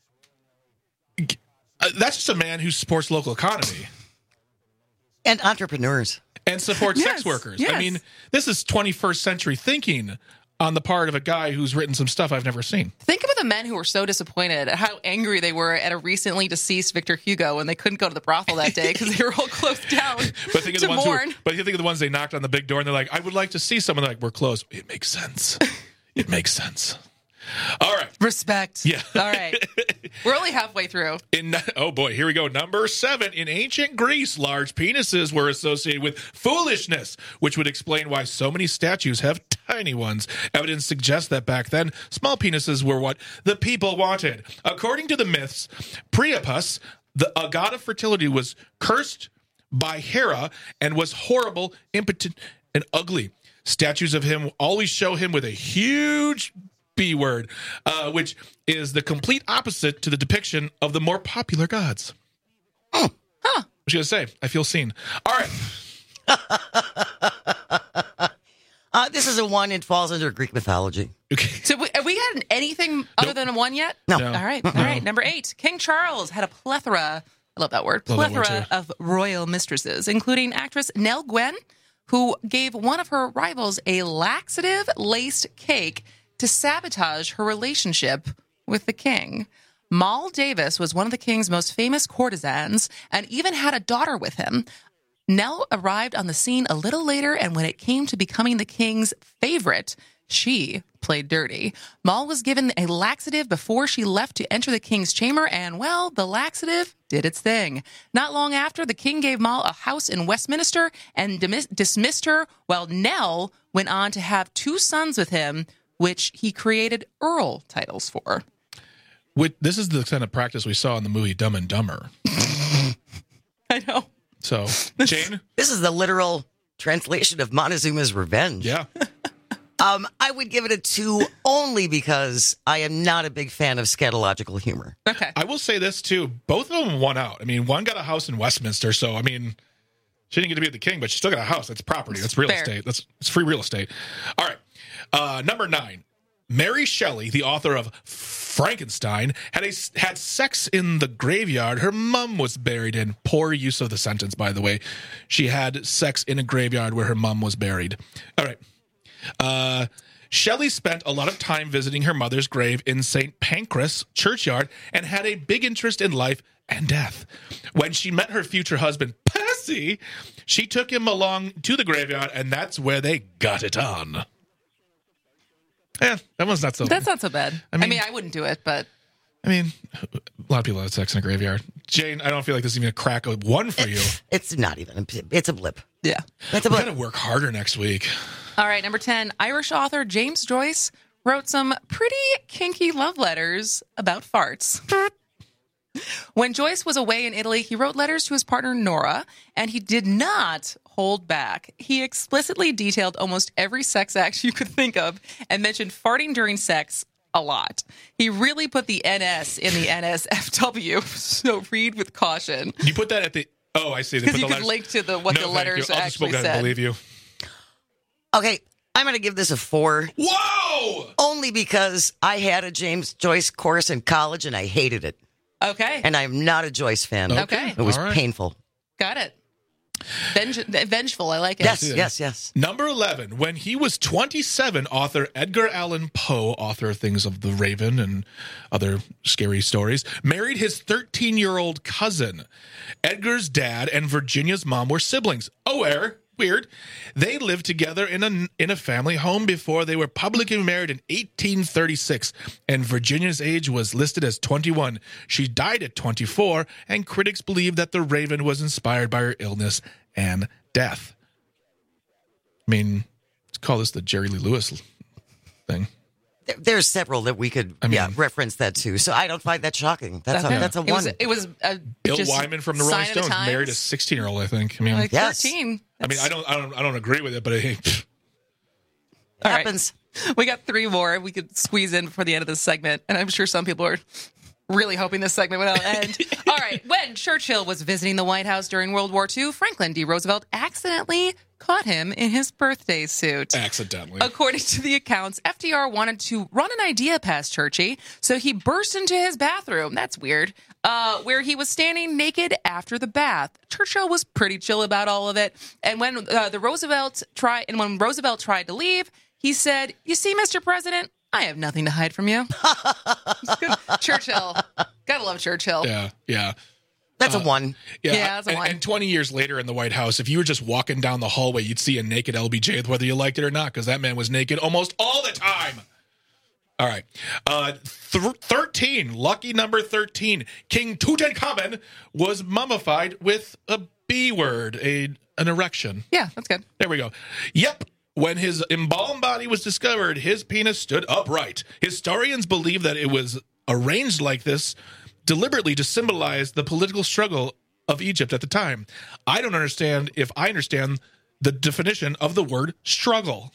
S20: That's just a man who supports local economy.
S21: And entrepreneurs.
S20: And supports sex workers.
S24: Yes.
S20: I mean, this is 21st century thinking on the part of a guy who's written some stuff I've never seen.
S24: Think about the men who were so disappointed at how angry they were at a recently deceased Victor Hugo when they couldn't go to the brothel that day because they were all closed down
S20: But think of
S24: to
S20: the ones
S24: mourn.
S20: but you think of the ones they knocked on the big door and they're like, I would like to see someone. Like, we're closed. It makes sense. It makes sense. All right.
S24: Respect.
S20: Yeah.
S24: All right. We're only halfway through.
S20: Oh boy, here we go. Number 7. In ancient Greece, large penises were associated with foolishness, which would explain why so many statues have tiny ones. Evidence suggests that back then, small penises were what the people wanted. According to the myths, Priapus, a god of fertility, was cursed by Hera and was horrible, impotent, and ugly. Statues of him always show him with a huge B word, which is the complete opposite to the depiction of the more popular gods. What was you going to say? I feel seen. All right.
S21: This is a 1. It falls under Greek mythology.
S20: Okay.
S24: So have we had anything other than a 1 yet?
S21: No.
S24: All right. All right. Number 8. King Charles had a plethora, I love that word, plethora of royal mistresses, including actress Nell Gwyn, who gave one of her rivals a laxative-laced cake to sabotage her relationship with the king. Moll Davis was one of the king's most famous courtesans and even had a daughter with him. Nell arrived on the scene a little later, and when it came to becoming the king's favorite, she played dirty. Moll was given a laxative before she left to enter the king's chamber, and, well, the laxative did its thing. Not long after, the king gave Moll a house in Westminster and dismissed her, while Nell went on to have 2 sons with him, which he created Earl titles for.
S20: This is the kind of practice we saw in the movie Dumb and Dumber.
S24: I know.
S20: So, Jane?
S21: This is the literal translation of Montezuma's Revenge.
S20: Yeah.
S21: I would give it a 2 only because I am not a big fan of scatological humor.
S24: Okay.
S20: I will say this, too. Both of them won out. I mean, one got a house in Westminster, so, I mean, she didn't get to be the king, but she still got a house. That's property. That's real estate. It's free real estate. All right. Number 9. Mary Shelley, the author of Frankenstein, had sex in the graveyard her mum was buried in. Poor use of the sentence, by the way. She had sex in a graveyard where her mum was buried. All right. Shelley spent a lot of time visiting her mother's grave in St. Pancras churchyard and had a big interest in life and death. When she met her future husband, Percy, she took him along to the graveyard, and that's where they got it on. Yeah, that one's not so bad.
S24: That's not so bad. I mean, I wouldn't do it, but...
S20: I mean, a lot of people have sex in a graveyard. Jane, I don't feel like this is even a crack of 1 for you.
S21: It's not even. It's a blip.
S24: Yeah.
S21: It's a blip.
S20: We got to work harder next week.
S24: All right, number 10. Irish author James Joyce wrote some pretty kinky love letters about farts. When Joyce was away in Italy, he wrote letters to his partner, Nora, and he did not hold back. He explicitly detailed almost every sex act you could think of and mentioned farting during sex a lot. He really put the NS in the NSFW, so read with caution.
S20: You put that at the... Oh, I see.
S24: Because you could link to what the letters actually said.
S20: I believe you.
S21: Okay, I'm going to give this a 4.
S20: Whoa!
S21: Only because I had a James Joyce course in college and I hated it.
S24: Okay.
S21: And I'm not a Joyce fan.
S24: Okay.
S21: It was painful.
S24: Got it. Vengeful. I like it.
S21: Yes.
S20: Number 11. When he was 27, author Edgar Allan Poe, author of things of The Raven and other scary stories, married his 13-year-old cousin. Edgar's dad and Virginia's mom were siblings. Weird. They lived together in a family home before they were publicly married in 1836, and Virginia's age was listed as 21. She died at 24, and critics believe that The Raven was inspired by her illness and death. I mean, let's call this the Jerry Lee Lewis thing.
S21: There's several that we could reference that to, so I don't find that shocking. That's a 1.
S24: It was
S20: Bill Wyman from the Rolling Stones married a 16-year-old, I think. I mean,
S24: 13.
S20: I mean, I don't agree with it, but it
S21: happens.
S24: Right. We got 3 more we could squeeze in before the end of this segment, and I'm sure some people are really hoping this segment will end. All right. When Churchill was visiting the White House during World War II, Franklin D. Roosevelt accidentally caught him in his birthday suit.
S20: Accidentally.
S24: According to the accounts, FDR wanted to run an idea past Churchy, so he burst into his bathroom. That's weird. Where he was standing naked after the bath. Churchill was pretty chill about all of it. And when Roosevelt tried to leave, he said, "You see, Mr. President, I have nothing to hide from you." Churchill. Gotta love Churchill.
S20: Yeah.
S21: That's a 1.
S24: Yeah, that's a 1.
S20: And 20 years later in the White House, if you were just walking down the hallway, you'd see a naked LBJ, whether you liked it or not, because that man was naked almost all the time. All right. 13, lucky number 13. King Tutankhamun was mummified with a B word, an erection.
S24: Yeah, that's good.
S20: There we go. Yep. When his embalmed body was discovered, his penis stood upright. Historians believe that it was arranged like this deliberately to symbolize the political struggle of Egypt at the time. I don't understand if I understand the definition of the word struggle.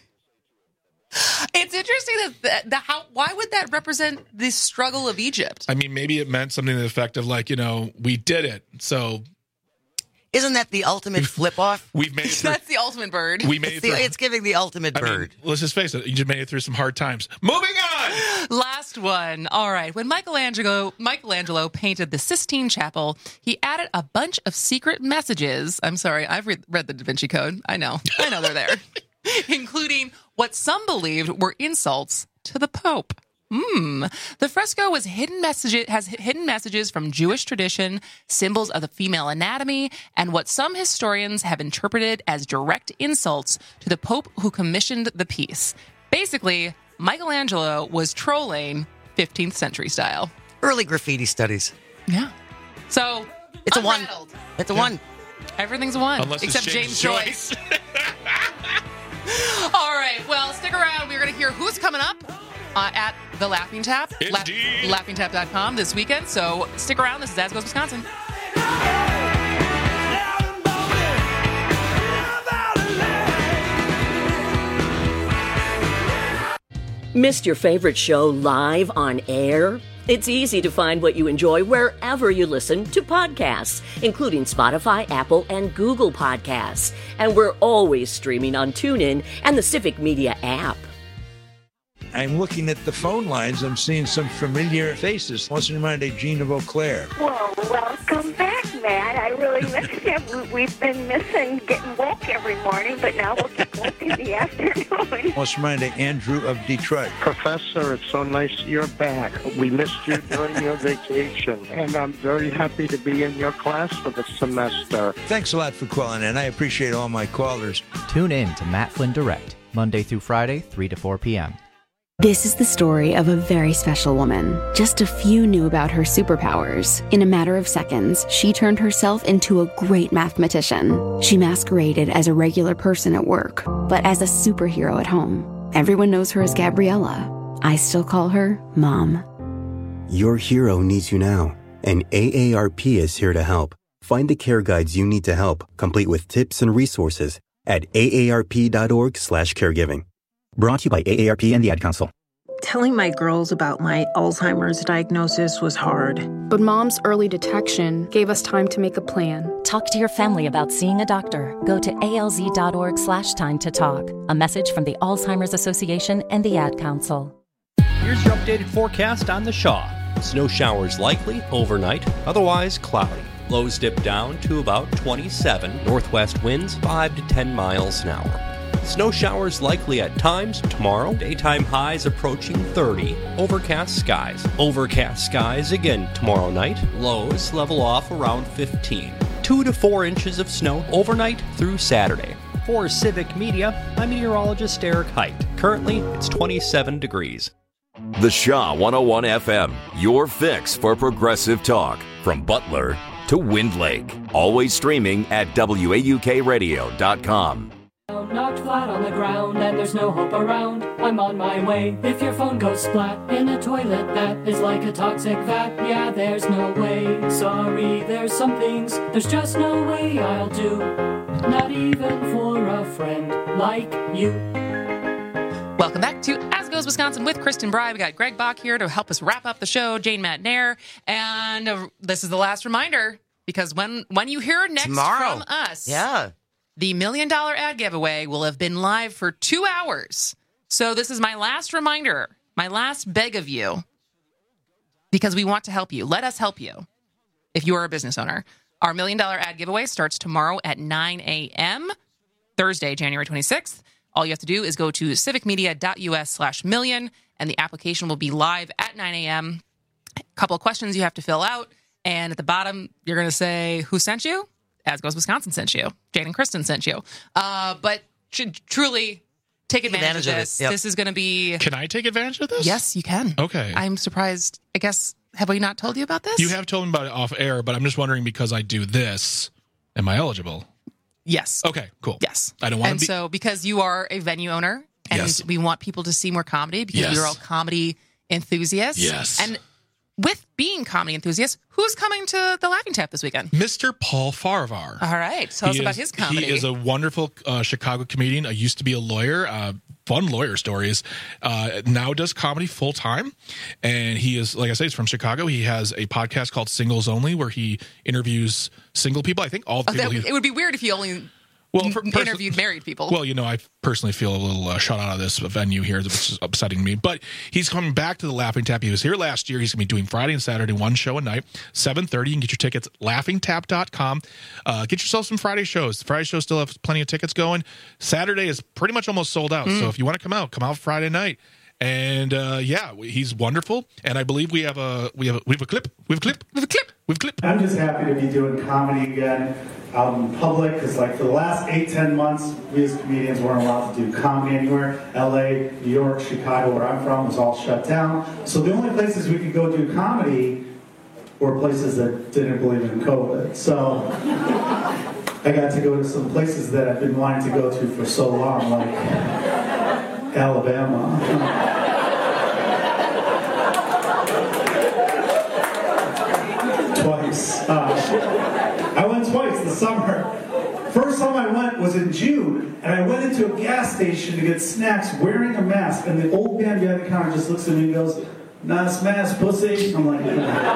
S24: It's interesting that why would that represent the struggle of Egypt?
S20: I mean, maybe it meant something to the effect of like, we did it. So
S21: isn't that the ultimate flip-off?
S20: We've made it through.
S24: That's the ultimate bird.
S20: We made
S21: it's giving the ultimate bird.
S20: Mean, let's just face it. You just made it through some hard times. Moving on!
S24: Last one. All right. When Michelangelo painted the Sistine Chapel, he added a bunch of secret messages. I'm sorry. I've read the Da Vinci Code. I know they're there. Including what some believed were insults to the Pope. The fresco has hidden messages from Jewish tradition, symbols of the female anatomy, and what some historians have interpreted as direct insults to the Pope who commissioned the piece. Basically, Michelangelo was trolling 15th century style.
S21: Early graffiti studies.
S24: Yeah. So,
S21: it's a 1. It's a 1.
S24: Everything's a 1.
S20: Unless
S24: except
S20: it's
S24: James Joyce. All right. Well, stick around. We're going to hear who's coming up at the Laughing Tap.
S20: Indeed.
S24: LaughingTap.com this weekend. So stick around. This is As Goes Wisconsin.
S11: Missed your favorite show live on air? It's easy to find what you enjoy wherever you listen to podcasts, including Spotify, Apple, and Google Podcasts. And we're always streaming on TuneIn and the Civic Media app.
S1: I'm looking at the phone lines. I'm seeing some familiar faces. What's in mind of Gina Vauclair?
S2: Well, welcome back, Matt. I really missed you. We've been missing getting woke every morning, but now we'll get woke in the afternoon.
S1: What's in mind of Andrew of Detroit?
S4: Professor, it's so nice you're back. We missed you during your vacation, and I'm very happy to be in your class for the semester.
S1: Thanks a lot for calling in. I appreciate all my callers.
S5: Tune in to Matt Flynn Direct, Monday through Friday, 3 to 4 p.m.
S33: This is the story of a very special woman. Just a few knew about her superpowers. In a matter of seconds, she turned herself into a great mathematician. She masqueraded as a regular person at work, but as a superhero at home. Everyone knows her as Gabriella. I still call her Mom.
S6: Your hero needs you now, and AARP is here to help. Find the care guides you need to help, complete with tips and resources at aarp.org/caregiving. Brought to you by AARP and the Ad Council.
S3: Telling my girls about my Alzheimer's diagnosis was hard.
S7: But Mom's early detection gave us time to make a plan.
S8: Talk to your family about seeing a doctor. Go to alz.org/time to talk. A message from the Alzheimer's Association and the Ad Council.
S9: Here's your updated forecast on the Shaw. Snow showers likely overnight, otherwise cloudy. Lows dip down to about 27. Northwest winds 5 to 10 miles an hour. Snow showers likely at times tomorrow. Daytime highs approaching 30. Overcast skies. Overcast skies again tomorrow night. Lows level off around 15. 2 to 4 inches of snow overnight through Saturday. For Civic Media, I'm meteorologist Eric Height. Currently, it's 27 degrees.
S10: The Shaw 101 FM, your fix for progressive talk. From Butler to Wind Lake. Always streaming at WAUKradio.com.
S12: Knocked flat on the ground and there's no hope around. I'm on my way. If your phone goes splat in a toilet that is like a toxic vat, yeah, there's no way. Sorry, there's some things there's just no way I'll do. Not even for a friend like you.
S24: Welcome back to As Goes Wisconsin with Kristen Bry. We got Greg Bach here to help us wrap up the show, Jane Matt Nair. And this is the last reminder, because when you hear next
S21: Tomorrow.
S24: from us,
S21: the
S24: $1 million ad giveaway will have been live for 2 hours. So this is my last reminder, my last beg of you, because we want to help you. Let us help you if you are a business owner. Our $1 million ad giveaway starts tomorrow at 9 a.m., Thursday, January 26th. All you have to do is go to civicmedia.us/million, and the application will be live at 9 a.m. A couple of questions you have to fill out, and at the bottom, you're going to say, who sent you? As Goes Wisconsin sent you. Jane and Kristen sent you. But should truly take advantage of this. This is going to be...
S20: Can I take advantage of this?
S24: Yes, you can.
S20: Okay.
S24: I'm surprised. I guess, have we not told you about this?
S20: You have told me about it off air, but I'm just wondering, because I do this, am I eligible?
S24: Yes.
S20: Okay, cool.
S24: Yes.
S20: I don't want to be...
S24: so, because you are a venue owner, and we want people to see more comedy, because we're all comedy enthusiasts.
S20: Yes.
S24: And with being comedy enthusiasts, who's coming to the Laughing Tap this weekend?
S20: Mr. Paul Farvar.
S24: All right. Tell us about his comedy.
S20: He is a wonderful Chicago comedian. I used to be a lawyer. Fun lawyer stories. Now does comedy full time. And he is, like I say, he's from Chicago. He has a podcast called Singles Only, where he interviews single people. I think all the people.
S24: It would be weird if he only interviewed married people.
S20: Well, I personally feel a little shut out of this venue here, which is upsetting me. But he's coming back to the Laughing Tap. He was here last year. He's going to be doing Friday and Saturday, one show a night, 7:30. You can get your tickets at laughingtap.com. Get yourself some Friday shows. The Friday shows still have plenty of tickets going. Saturday is pretty much almost sold out. So if you want to come out Friday night. And he's wonderful. And I believe we have a clip.
S13: I'm just happy to be doing comedy again out in public, because for the last 8-10 months, we as comedians weren't allowed to do comedy anywhere. LA, New York, Chicago, where I'm from, was all shut down. So the only places we could go do comedy were places that didn't believe in COVID. So I got to go to some places that I've been wanting to go to for so long, like Alabama. Twice. I went twice this summer. First time I went was in June, and I went into a gas station to get snacks wearing a mask, and the old man behind the counter just looks at me and goes, "Nice mask, pussy." I'm like,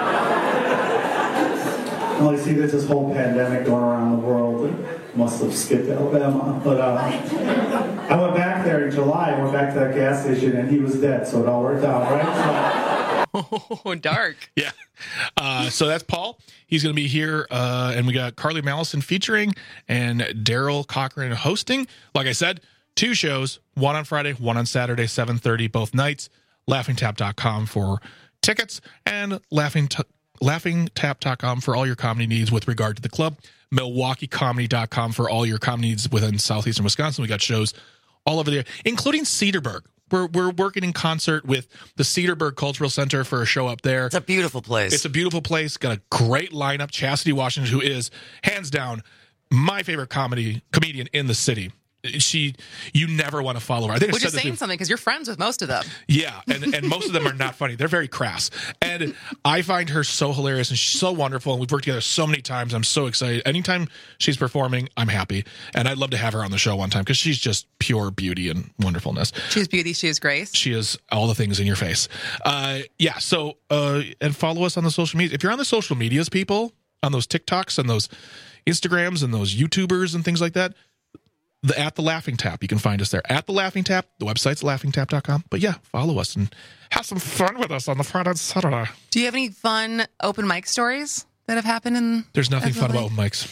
S13: well, you see, there's this whole pandemic going around the world. It must have skipped Alabama. But I went back there in July, I went back to that gas station, and he was dead, so it all worked out, right?
S24: Oh, dark.
S20: Yeah. So that's Paul. He's going to be here, and we got Carly Mallison featuring and Daryl Cochran hosting. Like I said, 2 shows, one on Friday, one on Saturday, 7:30, both nights. LaughingTap.com for tickets, and LaughingTap.com for all your comedy needs with regard to the club. MilwaukeeComedy.com for all your comedy needs within southeastern Wisconsin. We got shows all over there, including Cedarburg. We're working in concert with the Cedarburg Cultural Center for a show up there.
S21: It's a beautiful place.
S20: It's a beautiful place. Got a great lineup. Chastity Washington, who is, hands down, my favorite comedian in the city, you never want to follow her. I think
S24: which is saying something because you're friends with most of them.
S20: Yeah, and most of them are not funny. They're very crass. And I find her so hilarious and she's so wonderful. And we've worked together so many times. I'm so excited. Anytime she's performing, I'm happy. And I'd love to have her on the show one time because she's just pure beauty and wonderfulness.
S24: She is beauty. She is grace.
S20: She is all the things in your face. So and follow us on the social media. If you're on the social medias, people, on those TikToks and those Instagrams and those YouTubers and things like that, at the Laughing Tap, you can find us there. At the Laughing Tap, the website's laughingtap.com. But yeah, follow us and have some fun with us on the Friday and Saturday.
S24: Do you have any fun open mic stories that have happened in?
S20: There's nothing fun about open mics.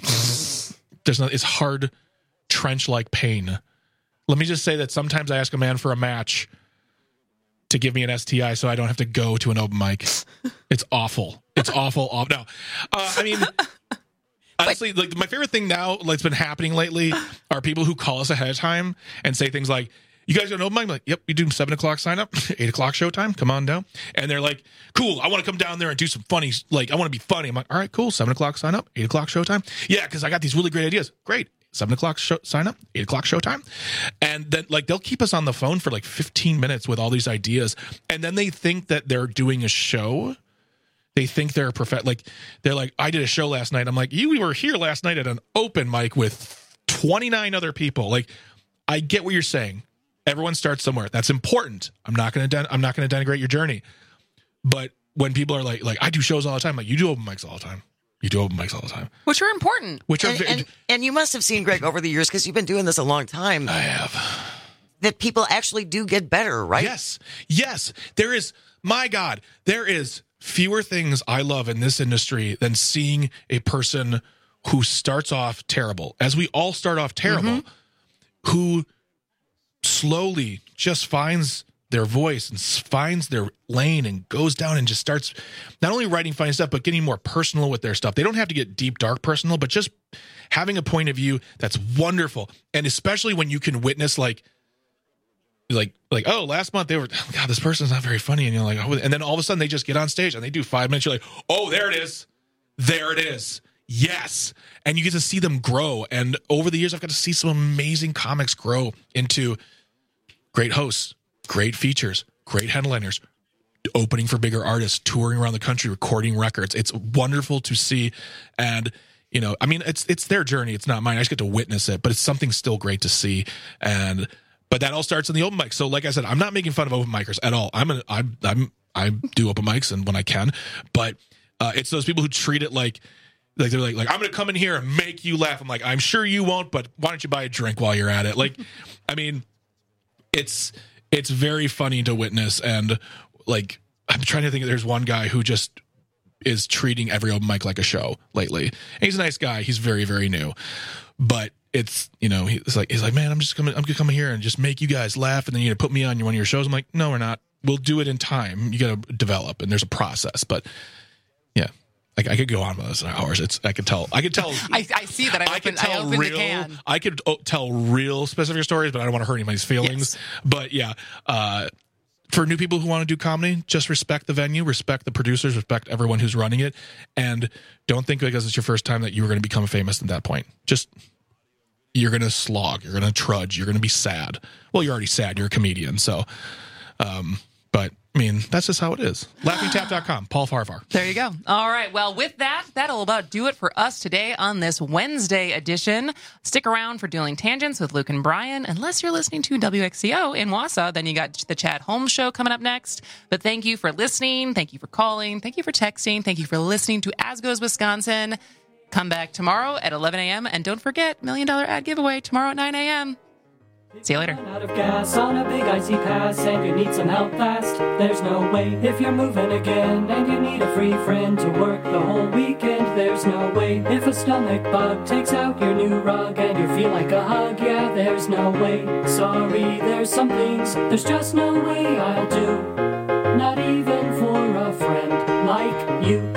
S20: It's hard, trench-like pain. Let me just say that sometimes I ask a man for a match to give me an STI so I don't have to go to an open mic. It's awful. It's awful. No, I mean. Honestly, like my favorite thing now that's been happening lately are people who call us ahead of time and say things like, you guys got an open mic? I'm like, yep, we do 7 o'clock sign up, 8 o'clock showtime. Come on down. And they're like, cool, I want to come down there and do some funny, like, I want to be funny. I'm like, all right, cool, 7 o'clock sign up, 8 o'clock showtime. Yeah, because I got these really great ideas. Great. 7 o'clock sign up, 8 o'clock showtime. And then, like, they'll keep us on the phone for like 15 minutes with all these ideas. And then they think that they're doing a show. They think they're they're like, I did a show last night. I'm like, you were here last night at an open mic with 29 other people. Like, I get what you're saying. Everyone starts somewhere. That's important. I'm not going to denigrate your journey. But when people are like, I do shows all the time. Like, you do open mics all the time. You do open mics all the time.
S24: Which are important.
S21: And you must have seen, Greg, over the years, because you've been doing this a long time.
S20: I have.
S21: That people actually do get better, right?
S20: Yes. There is, my God, there is fewer things I love in this industry than seeing a person who starts off terrible, as we all start off terrible, who slowly just finds their voice and finds their lane and goes down and just starts not only writing funny stuff, but getting more personal with their stuff. They don't have to get deep, dark personal, but just having a point of view that's wonderful. And especially when you can witness like, oh, last month they were, oh, God, this person's not very funny. And you're like, oh, and then all of a sudden they just get on stage and they do 5 minutes. You're like, oh, there it is. There it is. Yes. And you get to see them grow. And over the years, I've got to see some amazing comics grow into great hosts, great features, great headliners, opening for bigger artists, touring around the country, recording records. It's wonderful to see. And, you know, I mean, it's their journey. It's not mine. I just get to witness it, but it's something still great to see. But that all starts in the open mic. So, like I said, I'm not making fun of open micers at all. I do open mics and when I can, but it's those people who treat it like they're like I'm going to come in here and make you laugh. I'm like, I'm sure you won't, but why don't you buy a drink while you're at it? Like, I mean, it's very funny to witness. And like, I'm trying to think. There's one guy who just is treating every open mic like a show lately. And he's a nice guy. He's very, very new, but it's, you know, he's like, man, I'm going to come here and just make you guys laugh. And then you're going to put me on one of your shows. I'm like, no, we're not. We'll do it in time. You got to develop and there's a process, but yeah, like I could go on with this in hours. I could tell. I
S24: see that. I could
S20: tell real specific stories, but I don't want to hurt anybody's feelings. Yes. But yeah, for new people who want to do comedy, just respect the venue, respect the producers, respect everyone who's running it. And don't think because it's your first time that you're going to become famous at that point. Just, you're going to slog, you're going to trudge, you're going to be sad. Well, you're already sad. You're a comedian. So, but I mean, that's just how it is. LaughingTap.com, Paul Farvar.
S24: There you go. All right. Well, with that, that'll about do it for us today on this Wednesday edition. Stick around for Dueling Tangents with Luke and Brian. Unless you're listening to WXCO in Wausau, then you got the Chad Holmes Show coming up next. But thank you for listening. Thank you for calling. Thank you for texting. Thank you for listening to As Goes Wisconsin. Come back tomorrow at 11 a.m. And don't forget, $1 Million Ad Giveaway tomorrow at 9 a.m. See you later.
S12: Out of gas on a big icy pass and you need some help fast. There's no way if you're moving again and you need a free friend to work the whole weekend. There's no way if a stomach bug takes out your new rug and you feel like a hug. Yeah, there's no way. Sorry, there's some things there's just no way I'll do. Not even for a friend like you.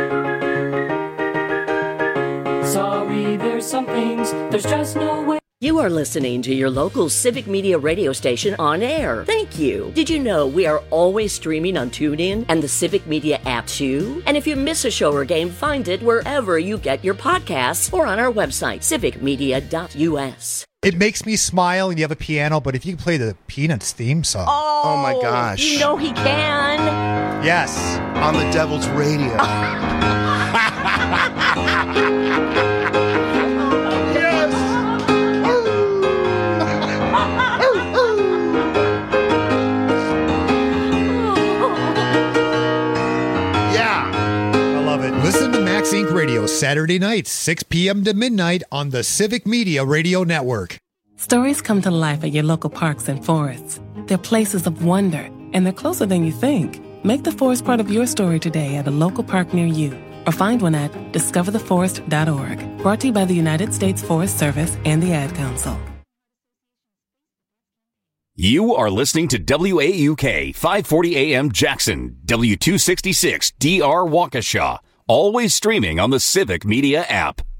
S12: Some things, there's just no way.
S11: You You are listening to your local Civic Media radio station on air. Thank you. Did you know we are always streaming on TuneIn and the Civic Media app too? And if you miss a show or game, find it wherever you get your podcasts or on our website, civicmedia.us.
S14: It makes me smile, and you have a piano, but if you can play the Peanuts theme song.
S11: Oh
S14: my gosh.
S11: You know he can.
S14: Yes.
S15: On the Devil's Radio.
S14: Listen to Max Inc. Radio Saturday nights, 6 p.m. to midnight on the Civic Media Radio Network.
S16: Stories come to life at your local parks and forests. They're places of wonder, and they're closer than you think. Make the forest part of your story today at a local park near you, or find one at discovertheforest.org. Brought to you by the United States Forest Service and the Ad Council.
S10: You are listening to WAUK 540 AM Jackson, W266 DR Waukesha. Always streaming on the Civic Media app.